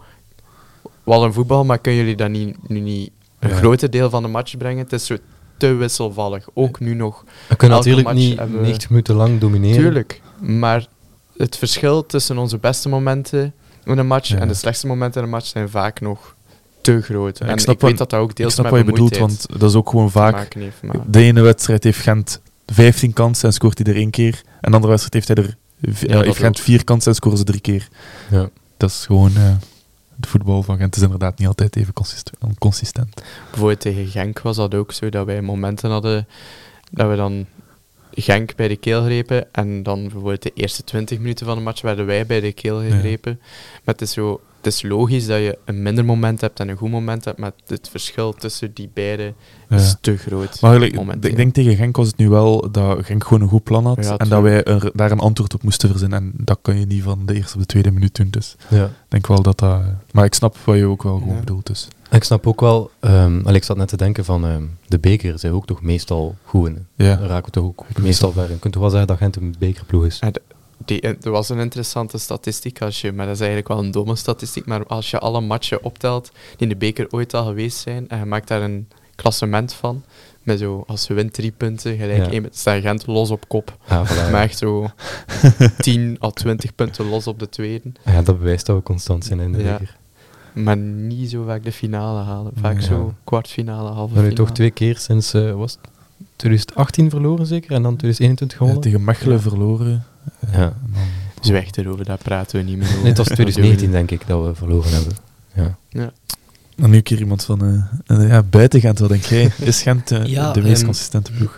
D: wat een voetbal, maar kunnen jullie dat niet, nu niet een ja. groter deel van de match brengen? Het is zo te wisselvallig. Ook nu nog.
A: We kunnen natuurlijk niet negentig minuten lang domineren.
D: Tuurlijk, maar het verschil tussen onze beste momenten in een match ja. en de slechtste momenten in een match zijn vaak nog te groot. Ja, en ik, snap ik weet dat dat ook deels met
B: wat je bedoelt, want dat is ook gewoon vaak... Heeft, de ene wedstrijd heeft Gent vijftien kansen en scoort hij er één keer. En de andere wedstrijd heeft hij er v- ja, heeft Gent vier kansen en scoren ze drie keer.
A: Ja.
B: Dat is gewoon... Uh, de voetbal van Gent is inderdaad niet altijd even consistent. consistent.
D: Bijvoorbeeld tegen Genk was dat ook zo, dat wij momenten hadden dat we dan Genk bij de keel grepen en dan bijvoorbeeld de eerste twintig minuten van de match werden wij bij de keel gegrepen. Ja. Maar het is zo... Het is logisch dat je een minder moment hebt en een goed moment hebt, maar het verschil tussen die beide ja. is te groot.
B: Maar eigenlijk, ik denk tegen Genk was het nu wel dat Genk gewoon een goed plan had ja, en dat wij er, daar een antwoord op moesten verzinnen. En dat kan je niet van de eerste of de tweede minuut doen. Dus
A: ja.
B: ik denk wel dat dat... Maar ik snap wat je ook wel gewoon ja. bedoelt. Dus.
A: Ik snap ook wel... Um, ik zat net te denken van um, de beker zijn ook toch meestal goed in.
B: Ja.
A: Daar raken we toch ook meestal ver in. Je kunt toch wel zeggen dat Gent een bekerploeg is.
D: Ja, de, Die, er was een interessante statistiek, als je, maar dat is eigenlijk wel een domme statistiek, maar als je alle matchen optelt die in de beker ooit al geweest zijn, en je maakt daar een klassement van, met zo, als je wint drie punten, gelijk ja. één, staat Gent los op kop.
A: Ah, voilà.
D: Maar echt zo tien à twintig punten los op de tweede.
A: Ja, dat bewijst dat we constant zijn in de
D: ja.
A: beker.
D: maar niet zo vaak de finale halen. Vaak
A: Ja.
D: zo kwartfinale, halve
A: We
D: finale.
A: hebben toch twee keer sinds uh, was het twintig achttien verloren zeker en dan twintig eenentwintig
B: Ja,
A: gewonnen.
B: tegen Mechelen
D: Ja.
B: verloren. Uh,
A: Ja.
B: en dan-
D: Zwijg erover, daar praten we niet meer over.
A: Nee, het was twintig negentien denk ik dat we verloren hebben. Ja.
B: En nu een keer iemand van uh, uh, ja, buiten Gent, wat denk jij? Is Gent uh,
C: Ja,
B: de meest
C: um,
B: consistente ploeg?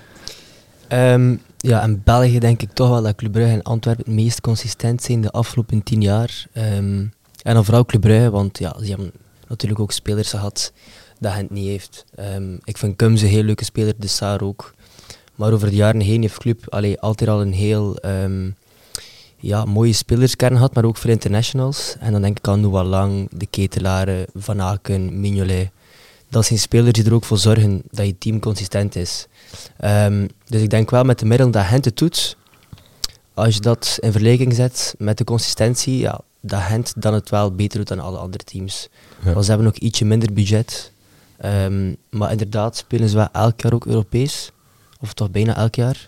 C: Um, ja, in België denk ik toch wel dat Club Brugge en Antwerpen het meest consistent zijn de afgelopen tien jaar. Um, en dan vooral Club Brugge, want ja, ze hebben natuurlijk ook spelers gehad dat Gent niet heeft. Um, ik vind Kums een heel leuke speler, de Saar ook. Maar over de jaren heen heeft Club allee, altijd al een heel um, ja, mooie spelerskern gehad, maar ook veel internationals. En dan denk ik aan Noah Lang, De Ketelaren, Van Aken, Mignolet. Dat zijn spelers die er ook voor zorgen dat je team consistent is. Um, dus ik denk wel met de middelen dat Gent het doet, als je dat in vergelijking zet met de consistentie, ja, dat Gent dan het wel beter doet dan alle andere teams.
A: Ja.
C: Want ze hebben ook ietsje minder budget. Um, maar inderdaad spelen ze wel elk jaar ook Europees. Of toch bijna elk jaar.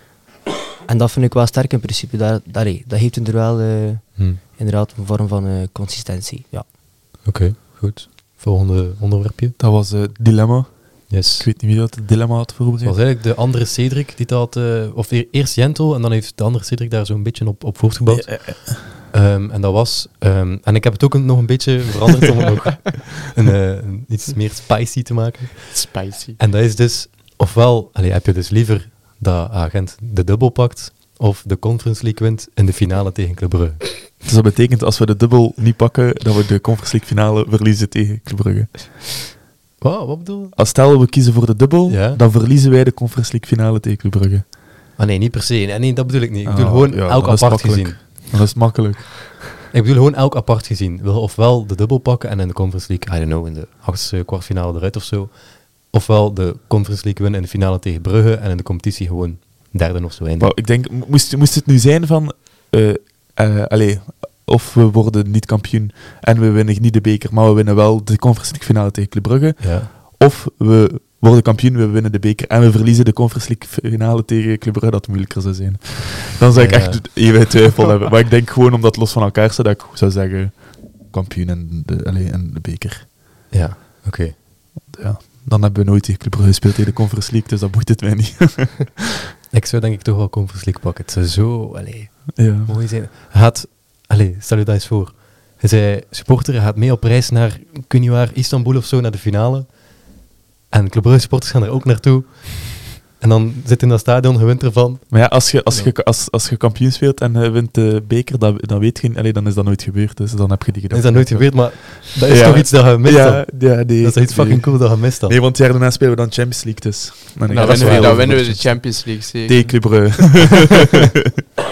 C: En dat vind ik wel sterk in principe. Dat, dat, dat heeft er wel uh,
A: Hm.
C: inderdaad een vorm van uh, consistentie. Ja.
A: Oké, okay, goed. Volgende onderwerpje.
B: Dat was het uh, dilemma.
A: Yes.
B: Ik weet niet wie dat het dilemma had
A: Het
B: voorbereid.
A: was eigenlijk de andere Cedric die dat, uh, of e- eerst Jentel en dan heeft de andere Cedric daar zo'n beetje op, op voortgebouwd.
B: Ja, ja, ja.
A: Um, en dat was, um, en ik heb het ook nog een beetje veranderd om het nog een, uh, een iets meer spicy te maken.
D: Spicy.
A: En dat is dus, ofwel allee, heb je dus liever dat Agent de dubbel pakt, of de Conference League wint in de finale tegen Club Brugge.
B: Dus dat betekent als we de dubbel niet pakken, dat we de Conference League finale verliezen tegen Club Brugge.
A: Wat, wat bedoel je?
B: Als stel we kiezen voor de dubbel,
A: Ja.
B: dan verliezen wij de Conference League finale tegen Club Brugge.
A: Ah nee, niet per se. Nee, nee dat bedoel ik niet. Ik
B: Ah,
A: bedoel gewoon
B: ja,
A: elk
B: dat is
A: apart
B: makkelijk.
A: gezien.
B: Dat is makkelijk.
A: Ik bedoel gewoon elk apart gezien. Wil ofwel de dubbel pakken en in de Conference League, I don't know, in de achtste kwartfinale eruit of zo. Ofwel de Conference League winnen in de finale tegen Brugge en in de competitie gewoon derde of zo eindigen.
B: Maar ik denk, moest, moest het nu zijn van... Uh, uh, allez, of we worden niet kampioen en we winnen niet de beker, maar we winnen wel de Conference League finale tegen Club Brugge.
A: Ja.
B: Of we worden kampioen, we winnen de beker en we verliezen de Conference League finale tegen Club Brugge, dat het moeilijker zou zijn. Dan zou ik
A: Ja.
B: echt even twijfel hebben. Maar ik denk gewoon omdat het los van elkaar staat, dat ik zou zeggen kampioen en de, allez, en de beker.
A: Ja, oké. Okay.
B: Ja, dan hebben we nooit tegen Club Brugge gespeeld tegen de Conference League, dus dat boeit het mij niet.
A: Ik zou denk ik toch wel Conference League pakken. Het zou zo allee,
B: Ja.
A: mooi zijn. Hij gaat, allee, stel je dat eens voor. Hij zei supporter, hij gaat mee op reis naar, kun je waar, Istanbul of zo, naar de finale. En Club Brugge supporters gaan er ook naartoe. En dan zit in dat stadion, je wint ervan.
B: Maar ja, als je, als,
A: Ja.
B: je, als, als je kampioen speelt en je wint de beker, dan, dan weet je, allee, dan is dat nooit gebeurd. Dus dan heb je die
A: Dat
B: gedachte.
A: is dat nooit gebeurd, maar dat is
B: Ja.
A: toch iets dat je mist dan.
B: Ja, ja, nee,
A: Dat is iets
B: nee.
A: fucking cool dat je mist dan.
B: Nee, want het jaar daarna spelen we dan Champions League, dus. Dan
D: Dan
B: denk ik,
D: winnen,
B: dat
D: we,
B: is
D: dan
B: wel
D: winnen we de
B: over-
D: Champions League zeker.
B: tegen Club Brugge.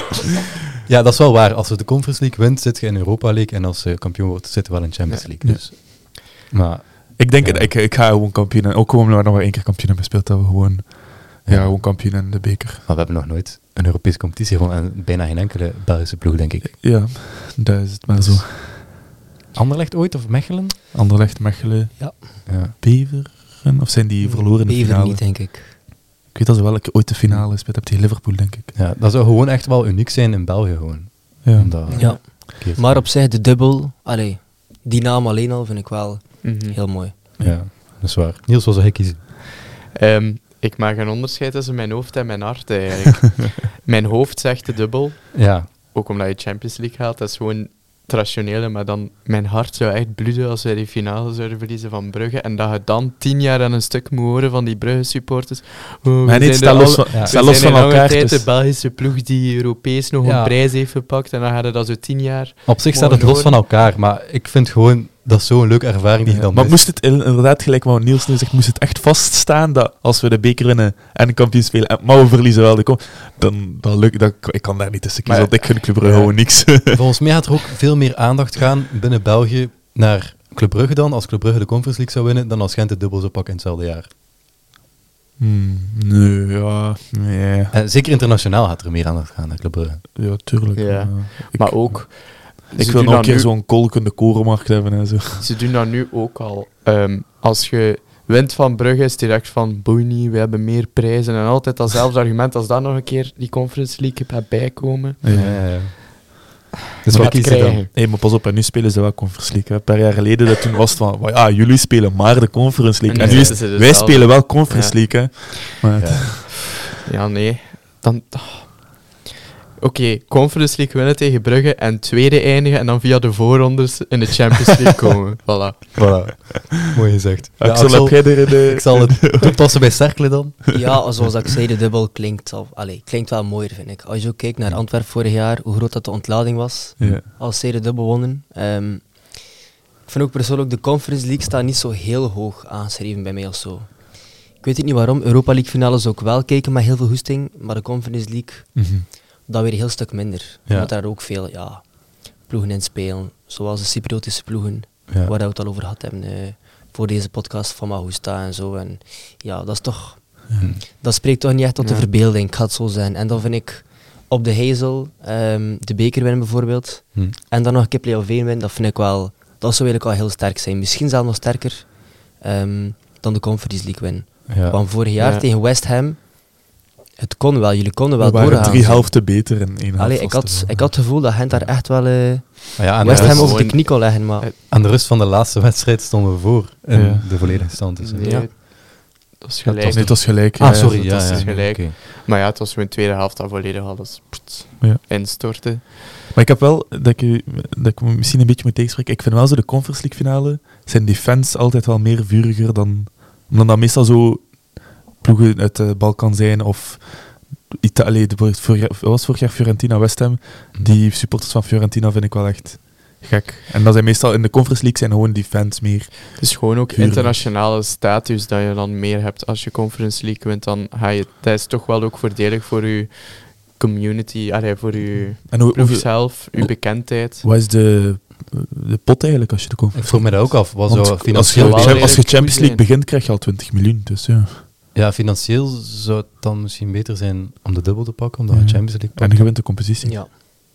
A: Ja, dat is wel waar. Als je de Conference League wint, zit je in Europa League. En als je kampioen wordt, zit je wel in Champions
D: Ja.
A: League.
B: Ja.
A: Dus. Maar
B: Ik denk,
A: Ja.
B: ik, ik ga gewoon kampioen. En ook gewoon omdat we nog maar één keer kampioen hebben gespeeld, dat we gewoon, ja.
A: Ja.
B: gewoon kampioen en de beker.
A: Maar we hebben nog nooit een Europese competitie gewonnen en bijna geen enkele Belgische ploeg, denk ik.
B: Ja, daar is het maar zo.
A: Anderlecht ooit of Mechelen?
B: Anderlecht, Mechelen,
A: Ja.
B: Beveren, of zijn die verloren in de
C: Bever
B: finale?
C: niet, denk ik.
B: Ik weet dat ze wel ik ooit de finale gespeeld hebben tegen Liverpool, denk ik.
A: Ja, dat zou gewoon echt wel uniek zijn in België gewoon.
B: Ja.
A: Om dat
C: Ja.
A: een keer te
C: Maar
A: doen.
C: op zich, de dubbel, allee, die naam alleen al vind ik wel
D: Mhm.
C: heel mooi.
A: Ja, dat is waar. Niels, wat zou hij kiezen?
D: Ehm, ik maak een onderscheid tussen mijn hoofd en mijn hart eigenlijk. Mijn hoofd zegt de dubbel,
A: Ja,
D: ook omdat je Champions League haalt, dat is gewoon het rationele, maar dan mijn hart zou echt bloeden als wij die finale zouden verliezen van Brugge en dat je dan tien jaar aan een stuk moet horen van die Brugge supporters. Oh,
B: Maar
D: we
B: niet,
D: zijn
B: stel
D: de
B: los
D: alle-
B: van,
A: ja.
B: stel
D: we
B: los
D: zijn
B: van
D: in lange
B: elkaar.
D: tijd
B: dus-
D: de Belgische ploeg die Europees nog
A: Ja.
D: een prijs heeft gepakt en dan hadden dat zo tien jaar.
A: op zich staat het
D: Mogen
A: los van elkaar, maar ik vind gewoon, dat is zo'n leuke ervaring die je
B: Ja,
A: dan
B: maar
A: mist.
B: moest het in- inderdaad, gelijk wat Niels nu zegt, moest het echt vaststaan dat als we de beker winnen en een kampioen spelen, en, maar we verliezen wel de kom, dan, dan lukt dat. Ik kan daar niet tussen kiezen,
D: Maar-
B: want ik gun Club Brugge
A: Ja.
B: gewoon niks.
A: Volgens mij gaat er ook veel meer aandacht gaan binnen België naar Club Brugge dan, als Club Brugge de Conference League zou winnen, dan als Gent de dubbel zou pakken in hetzelfde jaar.
B: Hmm, nee, ja, nee.
A: En zeker internationaal gaat er meer aandacht gaan naar Club Brugge.
B: Ja, tuurlijk.
D: Ja.
B: ja. Ik,
D: Maar ook,
B: ik
D: ze
B: wil
D: doen
B: nog een
D: dat
B: keer
D: nu-
B: zo'n kolkende korenmarkt hebben en zo.
D: Ze doen dat nu ook al. Ehm, als je wint van Brugge, is het direct van boei niet, we hebben meer prijzen. En altijd datzelfde argument, als dat nog een keer die Conference League gaat bijkomen.
B: Ja.
A: Ja, ja. Dus wat kies je dan?
B: Hey, maar pas op, en nu spelen ze wel Conference League. Hè. Een paar jaar geleden dat toen was het van, ja, jullie spelen maar de Conference League.
D: En
B: En
D: nu
B: nu
D: zitten
B: is
D: ze
B: het,
D: dus
B: wij
D: wel-
B: spelen wel Conference
D: Ja.
B: League. Hè. Maar het-
D: Ja, ja nee. Dan... oh. Oké, okay, Conference League winnen tegen Brugge en tweede eindigen en dan via de voorrondes in de Champions League komen. Voilà.
A: Voilà. Mooi gezegd. Ja,
B: Axel,
A: Axel,
B: heb jij er in de...
A: ik zal het toepassen bij Cercle dan.
C: Ja, zoals ik zei, de dubbel klinkt, al, allee, klinkt wel mooier, vind ik. Als je ook kijkt naar Antwerpen vorig jaar, hoe groot dat de ontlading was,
B: Ja.
C: als zij de dubbel wonnen. Ehm, ik vind ook persoonlijk, de Conference League staat niet zo heel hoog aangeschreven bij mij of zo. Ik weet niet waarom, Europa League finales ook wel kijken met heel veel goesting, maar de Conference League,
B: Mhm.
C: dat weer een heel stuk minder.
A: Ja.
C: Omdat daar ook veel ja, ploegen in spelen, zoals de Cypriotische ploegen,
A: Ja.
C: waar we het al over gehad hebben eh, voor deze podcast van Magusta en zo. En ja, dat is toch... Dat spreekt toch niet echt tot de
D: Ja.
C: verbeelding, ik ga het zo zijn. En dan vind ik op de Hazel ehm, de beker winnen bijvoorbeeld,
A: Hm.
C: en dan nog een keer play-off één winnen, dat vind ik wel... Dat zou eigenlijk wel heel sterk zijn. Misschien zelfs nog sterker ehm, dan de Conference League winnen.
A: Ja.
C: Want vorig jaar
D: Ja.
C: tegen West Ham, het kon wel, jullie konden wel
B: We waren
C: doorgaan.
B: drie helften beter en één helft
C: Allee, ik,
B: was
C: had,
B: te-
C: ik had het gevoel dat Gent daar echt wel eh,
A: Maar ja, aan, de
C: West Ham
A: rust,
C: over de
D: gewoon-
C: knie kon leggen, maar...
D: Eh,
A: aan de rust van de laatste wedstrijd stonden we voor in
B: Ja.
A: de volledige stand. Dus,
D: Nee,
C: Ja.
D: dat is
B: Ja,
D: gelijk.
B: het was, nee, het was gelijk.
A: Ah,
B: ja,
A: sorry.
B: dat
A: Ja,
B: was-
A: ja,
D: gelijk.
A: oké.
D: Maar ja, het was mijn tweede helft dat volledig alles pst,
B: Ja.
D: instortte.
B: Maar ik heb wel, dat ik, u- dat ik me misschien een beetje moet tegenspreken, ik vind wel zo de Conference League finale, zijn die fans altijd wel meer vuriger dan, omdat dat meestal zo ploegen uit de Balkan zijn, of Italië, de, vorig, jaar- wat was vorig jaar Fiorentina, West Ham, die supporters van Fiorentina vind ik wel echt gek. En dat zijn meestal, in de Conference League zijn gewoon die fans meer.
D: Het is gewoon ook
B: Vurig.
D: internationale status dat je dan meer hebt als je Conference League wint. Dan ga je, dat is toch wel ook voordelig voor je community, allee, voor je
B: En hoe,
D: ploeg
B: hoe-
D: zelf, je
B: hoe-
D: bekendheid.
B: wat is de, de pot eigenlijk als je de
A: Ik
B: Conference
A: vroeg me dat ook af. Was
B: Want
A: zo
B: als, je,
A: financieel,
D: wel
B: als je
D: redelijk
B: Champions
D: goed
B: League
D: zijn.
B: begint, krijg je al twintig miljoen. Dus ja.
A: ja, financieel zou het dan misschien beter zijn om de dubbel te pakken, omdat we
B: Ja.
A: Champions League
B: En
A: pakken.
B: je wint de competitie.
C: Ja.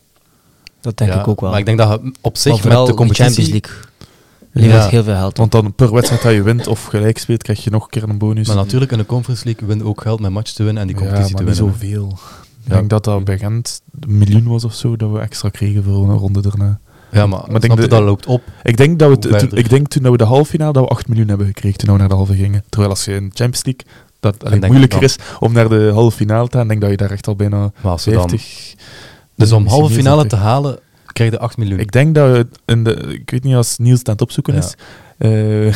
C: Dat denk
A: Ja,
C: ik ook wel.
A: Maar ik denk dat je op zich
C: Maar
A: met
C: vooral
A: de competitie...
C: Champions League levert
A: Ja.
C: heel veel geld op.
B: Want dan per wedstrijd dat je wint of gelijk speelt, krijg je nog een keer een bonus.
A: Maar natuurlijk, in de Conference League win ook geld met match te winnen en die competitie
B: ja,
A: te
B: maar niet
A: winnen.
B: zoveel. Ik
A: Ja.
B: denk dat dat bij Gent een miljoen was of zo, dat we extra kregen voor een ronde daarna.
A: Ja, maar,
B: Maar
A: maar
B: denk
A: snap je,
B: de-
A: dat loopt op.
B: Ik denk, dat we t-
A: Hoe
B: toen,
A: verder?
B: ik denk toen dat we de halve finale dat we acht miljoen hebben gekregen toen we naar de halve gingen. Terwijl als je in de Champions League dat allee,
A: denk
B: moeilijker
A: ik
B: is om naar de halve finale te gaan, denk dat je daar echt al bijna
A: Maar als we dan,
B: vijftig...
A: dus om
B: misschien
A: halve
B: meer
A: finale
B: zit,
A: te
B: hè.
A: halen, krijg je acht miljoen.
B: Ik denk dat we in de... Ik weet niet als Niels het aan het opzoeken
A: Ja.
B: is. eh,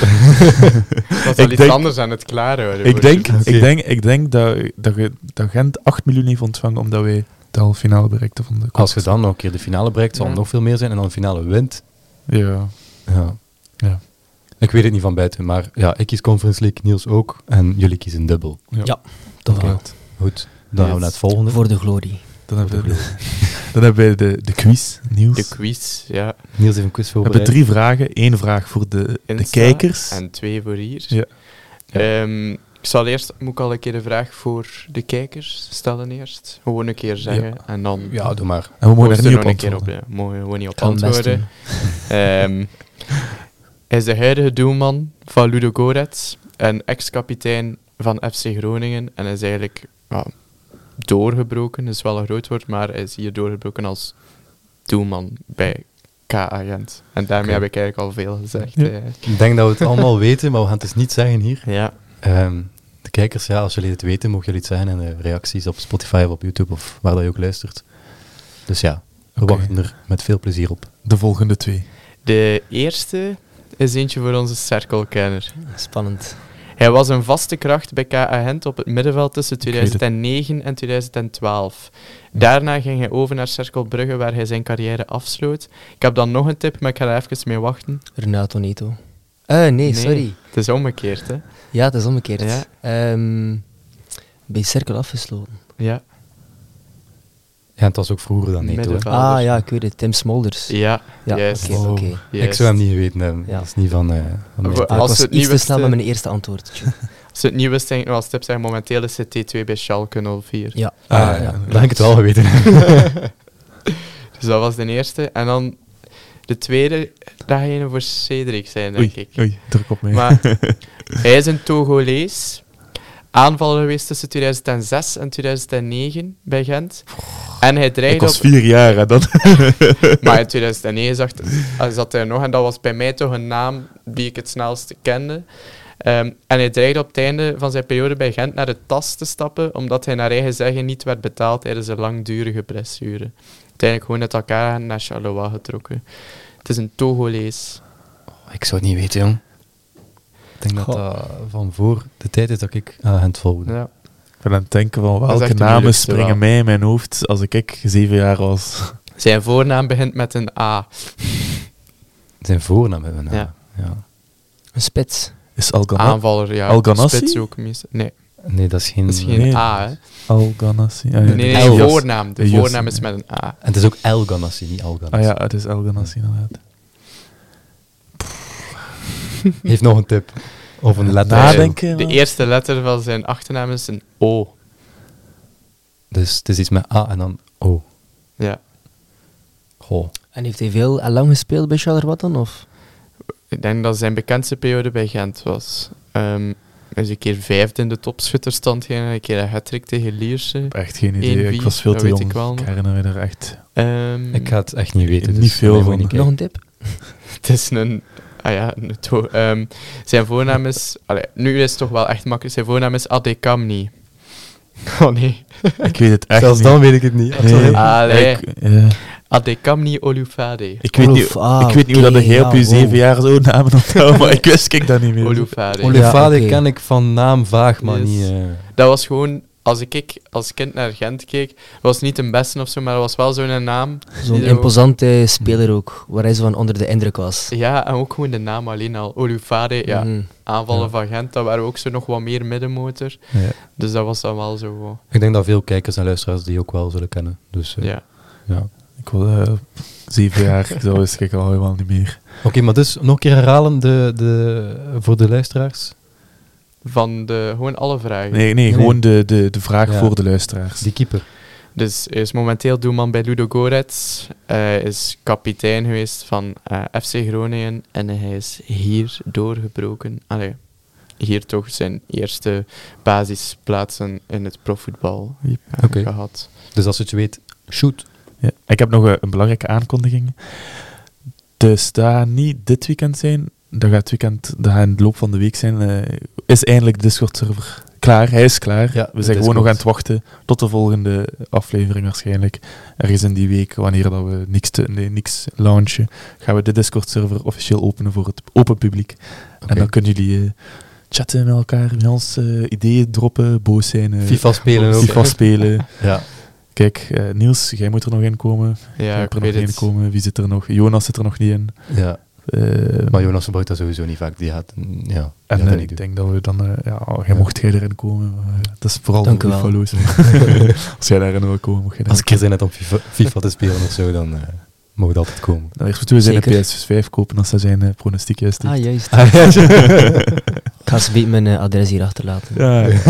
D: Dat is al
B: Ik
D: iets
B: denk-
D: anders aan het klaarhouden.
B: ik,
D: voor
B: denk,
D: je.
A: Oké.
B: ik denk, ik denk dat, dat, je, dat Gent acht miljoen heeft ontvangen omdat wij de halve finale bereikten van de
A: Als je dan nog een keer de finale bereikt, zal het
D: Ja.
A: nog veel meer zijn. En dan de finale wint.
B: Ja.
A: Ja.
B: Ja.
A: Ik weet het niet van buiten, maar ja, ik kies Conference League, Niels ook. En jullie kiezen dubbel.
C: Ja, toch
A: Oké.
C: wel.
A: Goed, dan gaan we naar het volgende.
C: Voor de glorie.
B: Dan hebben we, dan hebben we de, de quiz, Niels.
D: De quiz, ja.
A: Niels heeft een quiz
B: we hebben
A: voorbereid.
B: drie vragen. Eén vraag voor de, de
D: Insta
B: kijkers.
D: En twee voor hier.
B: Ja.
D: Ehm, ik zal eerst, moet ik al een keer de vraag voor de kijkers stellen eerst. Gewoon een keer zeggen. En dan
A: Ja, doe maar.
B: En we mogen
D: mogen
B: er
D: er
B: niet
D: nog
B: op
D: een keer op,
B: antwoorden.
D: ja, mogen we gewoon niet op
C: Kan best
D: antwoorden. Ehm, hij is de huidige doelman van Ludo Goretz en ex-kapitein van F C Groningen. En hij is eigenlijk ja, doorgebroken, is wel een groot woord, maar hij is hier doorgebroken als doelman bij K A Gent. En daarmee
A: Oké.
D: heb ik eigenlijk al veel gezegd.
B: Ja.
D: eh.
A: Ik denk dat we het allemaal weten, maar we gaan het dus niet zeggen hier.
D: Ja.
A: Ehm, de kijkers, ja, als jullie het weten, mogen jullie het zeggen in de reacties op Spotify of op YouTube of waar dat je ook luistert. Dus ja, we
B: Oké.
A: wachten er met veel plezier op.
B: De volgende twee.
D: De eerste is eentje voor onze cirkelkenner.
C: Spannend.
D: Hij was een vaste kracht bij K A Gent op het middenveld tussen
B: Ik weet het.
D: tweeduizend negen en tweeduizend twaalf. Daarna ging hij over naar Cercle Brugge, waar hij zijn carrière afsloot. Ik heb dan nog een tip, maar ik ga er even mee wachten.
C: Renato Neto. Eh, nee, sorry.
D: Het is omgekeerd, hè?
C: Ja, het is omgekeerd.
D: Ja.
C: Ehm, bij Cirkel afgesloten.
D: Ja.
A: Ja, het was ook vroeger dan niet, hoor.
D: Middenveld.
C: Ah ja, ik weet het. Tim Smolders.
D: Ja,
C: Ja,
D: juist.
C: oké, oké.
B: Oh.
D: Juist.
A: Ik zou hem niet geweten hebben.
C: Ja.
A: Dat is niet van... eh van mij.
D: Voor-
C: Ah,
D: Als
C: ik
D: we
C: was
D: het
C: iets
D: niet
C: te snel met
D: wisten-
C: mijn eerste antwoord.
D: Als je het niet wist, denk ik nog als tip zeggen, momenteel is het T twee bij Schalke nul vier.
C: Ja.
A: Ah,
C: Ah,
A: ja.
C: ja.
A: Dan heb ik het wel geweten.
D: Dus dat was de eerste. En dan de tweede, dat gaat een voor Cedric zijn, denk
B: Oei,
D: ik.
B: oei, druk op mij.
D: Maar hij is een Togolees. aanvaller geweest tussen tweeduizend zes en tweeduizend negen bij Gent. En hij
B: Ik
D: dreigde
B: was
D: op...
B: vier jaar, hè, dan.
D: Maar in tweeduizend negen zag, hij zat hij er nog en dat was bij mij toch een naam die ik het snelst kende. Um, en hij dreigde op het einde van zijn periode bij Gent naar de tas te stappen, omdat hij naar eigen zeggen niet werd betaald tijdens een langdurige blessure. Uiteindelijk gewoon uit elkaar naar Charleroi getrokken. Het is een Togolees.
A: Oh, ik zou het niet weten, jong. Ik denk dat
C: Goh.
A: dat van voor de tijd is dat ik aan Gent volgde.
D: Ja.
B: Ik ben aan het denken van
D: is
B: welke
D: echt de
B: namen
D: moeilijkste
B: springen
D: wel.
B: mij in mijn hoofd als ik, ik zeven jaar was.
D: Zijn voornaam begint met een A.
A: Zijn voornaam hebben we nou.
D: Ja.
A: Ja.
C: Een spits.
B: Is Algana-
D: Aanvaller, ja.
B: Al Ganassi?
D: Spits ook meestal. Nee,
A: Nee, dat is geen...
D: dat is geen
B: Nee.
D: A, hè.
B: Al-Ganassi. Ah, ja,
D: Nee,
B: de
D: nee,
A: El
D: de
A: Jas.
D: voornaam. De
B: De Jas,
D: voornaam is
B: ja.
D: met een A.
A: En het is ook El Ganassi, niet Al Ganassi.
B: Ah ja, het is El-Ganassi inderdaad.
A: Heeft nog een tip. Of een letter.
B: Nadenken.
D: De
B: man.
D: eerste letter van zijn achternaam is een O.
A: Dus het is iets met A en dan O.
D: Ja.
A: Goh.
C: En heeft hij veel en lang gespeeld bij Charleroi dan? Of?
D: Ik denk dat zijn bekendste periode bij Gent was. Um, hij is een keer vijfde in de topschutterstand gegaan, een keer een hat-trick tegen Lierse.
B: Ik heb echt geen
D: één
B: idee.
D: vier,
B: Ik was veel
D: dat
B: te
D: weet
B: jong.
D: ik wel
B: Ik
D: nog.
B: herinner me er echt...
D: Um,
A: Ik ga het echt niet weten.
B: Niet
A: dus
B: veel
A: mij moet
B: van.
A: je niet
C: Nog
A: kijken.
C: een tip?
D: Het is een... Ah ja, een to- um, zijn voornaam is... Allee, nu is het toch wel echt makkelijk. Zijn voornaam is Adekamni. Oh nee.
B: Ik weet het echt
A: Zelfs
B: niet.
A: dan weet ik het niet.
B: Nee.
A: Sorry.
D: Allee.
B: Ik, ja.
D: Adekamni Olufade.
B: ik weet niet,
C: Oluf- ah,
B: ik weet niet hoe
C: oké,
B: dat jij op je
C: ja,
B: zeven
C: wow.
B: jaar zo namen onthouden, maar ik wist ik dat niet meer.
D: Olufade.
A: Olufade
C: Ja, oké.
A: ken ik van naam vaag, maar
D: Yes.
A: niet... eh,
D: Dat was gewoon... Als ik, ik als kind naar Gent keek, was niet een beste of zo, maar dat was wel zo'n naam.
C: Zo'n
D: die zo-
C: imposante speler ook, waar hij zo van onder de indruk was.
D: Ja, en ook gewoon de naam alleen al. Olufade, ja.
C: Mhm.
D: Aanvallen
A: Ja.
D: van Gent, dat waren we ook zo nog wat meer middenmotor.
B: Ja.
D: Dus dat was dan wel zo...
A: Ik denk dat veel kijkers en luisteraars die ook wel zullen kennen. Dus, eh,
D: Ja.
A: ja.
B: Ik was eh, zeven jaar, zo wist ik al helemaal niet meer.
A: Oké, maar dus nog een keer herhalen de, de, voor de luisteraars.
D: Van de, gewoon alle vragen.
B: Nee, nee,
A: Nee.
B: gewoon de, de, de vraag
A: Ja.
B: voor de luisteraars.
A: Die keeper.
D: Dus hij is momenteel doelman bij Ludo Gorets. Hij is kapitein geweest van eh, F C Groningen. En hij is hier doorgebroken. Allee, hier toch zijn eerste basisplaatsen in het profvoetbal eh,
A: Oké.
D: gehad.
A: Dus als je het weet, shoot.
B: Ja. Ik heb nog een, een belangrijke aankondiging. Dus dat gaat niet dit weekend zijn. Dat gaat het weekend, dat gaat in de loop van de week zijn. eh, is eindelijk de Discord-server klaar. Hij is klaar.
A: Ja,
B: we
A: de
B: zijn gewoon nog
A: Discord.
B: aan het wachten tot de volgende aflevering waarschijnlijk. Ergens in die week, wanneer dat we niks, te, nee, niks launchen, gaan we de Discord-server officieel openen voor het open publiek.
A: Oké.
B: En dan kunnen jullie eh, chatten met elkaar, met ons eh, ideeën droppen, boos zijn. eh,
A: FIFA spelen ook.
B: FIFA spelen.
A: Ja.
B: Kijk, eh, Niels, jij moet er nog in komen.
D: Ja,
B: Jij
D: ik
B: moet er
D: weet
B: nog in
D: het.
B: komen. Wie zit er nog? Jonas zit er nog niet in.
A: ja.
B: Eh,
A: Maar Jonas gebruikt dat sowieso niet vaak. Die gaat... mm, Ja,
B: en
A: die gaat
B: eh,
A: dat niet
B: ik
A: doen.
B: denk dat we dan... eh, ja, jij
A: Ja.
B: mocht jij erin komen. maar, eh, dat is vooral
C: Dank
B: voor
C: u
B: de
C: wel.
B: follows. Als jij daarin wil komen, mocht jij
A: Als ik
B: daarin
A: er zin heb om FIFA, FIFA te spelen of zo, dan uh, mag het altijd komen.
B: komen. Dan eerst moeten we zijn
C: Zeker.
B: P S vijf kopen als dat zijn uh, pronostiek juist is.
C: Ah, juist.
A: Ah, ja.
C: Ik ga ze mijn eh, adres hier achterlaten.
B: Ja, ja.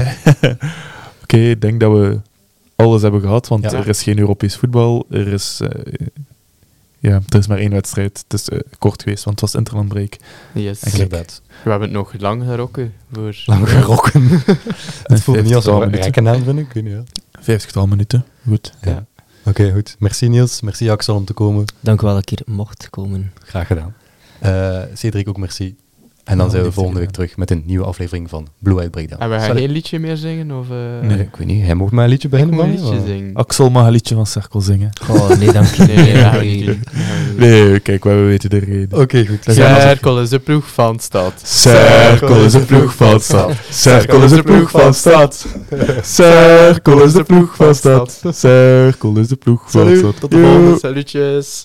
B: Oké, ik denk dat we alles hebben gehad, want
A: Ja.
B: er is geen Europees voetbal. Er is... eh, ja, er is maar één wedstrijd. Het is eh, kort geweest, want het was interlandbreak.
D: Yes.
B: En kijk,
A: Inderdaad.
D: We hebben het nog lang gerokken. Voor
A: Lang gerokken. Het voelde niet als een
B: minuten.
A: rijke aan, vind ik. Ik weet niet, ja.
B: Vijftigtal minuten. Goed.
A: Ja. Oké, goed. Merci Niels. Merci Axel om te komen.
C: Dank u wel dat ik hier mocht komen.
A: Graag gedaan. Eh Cedric ook merci. En dan
B: Ja,
A: zijn we
B: lief
A: volgende week
B: gedaan.
A: terug met een nieuwe aflevering van Blue Eyed Breakdown.
D: En we gaan
A: Salut.
D: geen liedje meer zingen? Of, eh,
B: Nee.
A: Ik weet niet, hij mocht maar een liedje
D: Ik
A: beginnen
D: moet een
A: van je,
D: liedje
A: maar-
D: zingen.
B: Axel mag een liedje van Cerkel zingen.
C: Oh, nee, dank je.
D: Nee, nee, dat gaan we niet doen. Dat gaan we niet doen.
B: Nee, kijk, we weten de reden.
A: Oké, goed.
B: Dat gaan we
D: Cerkel is de ploeg van stad.
B: Cirkel is de ploeg van stad. Cirkel is de ploeg van stad. Cirkel is de ploeg van stad. Cirkel is de ploeg van
A: Salut,
B: stad.
A: tot de
B: Joe.
A: volgende.
D: Salutjes.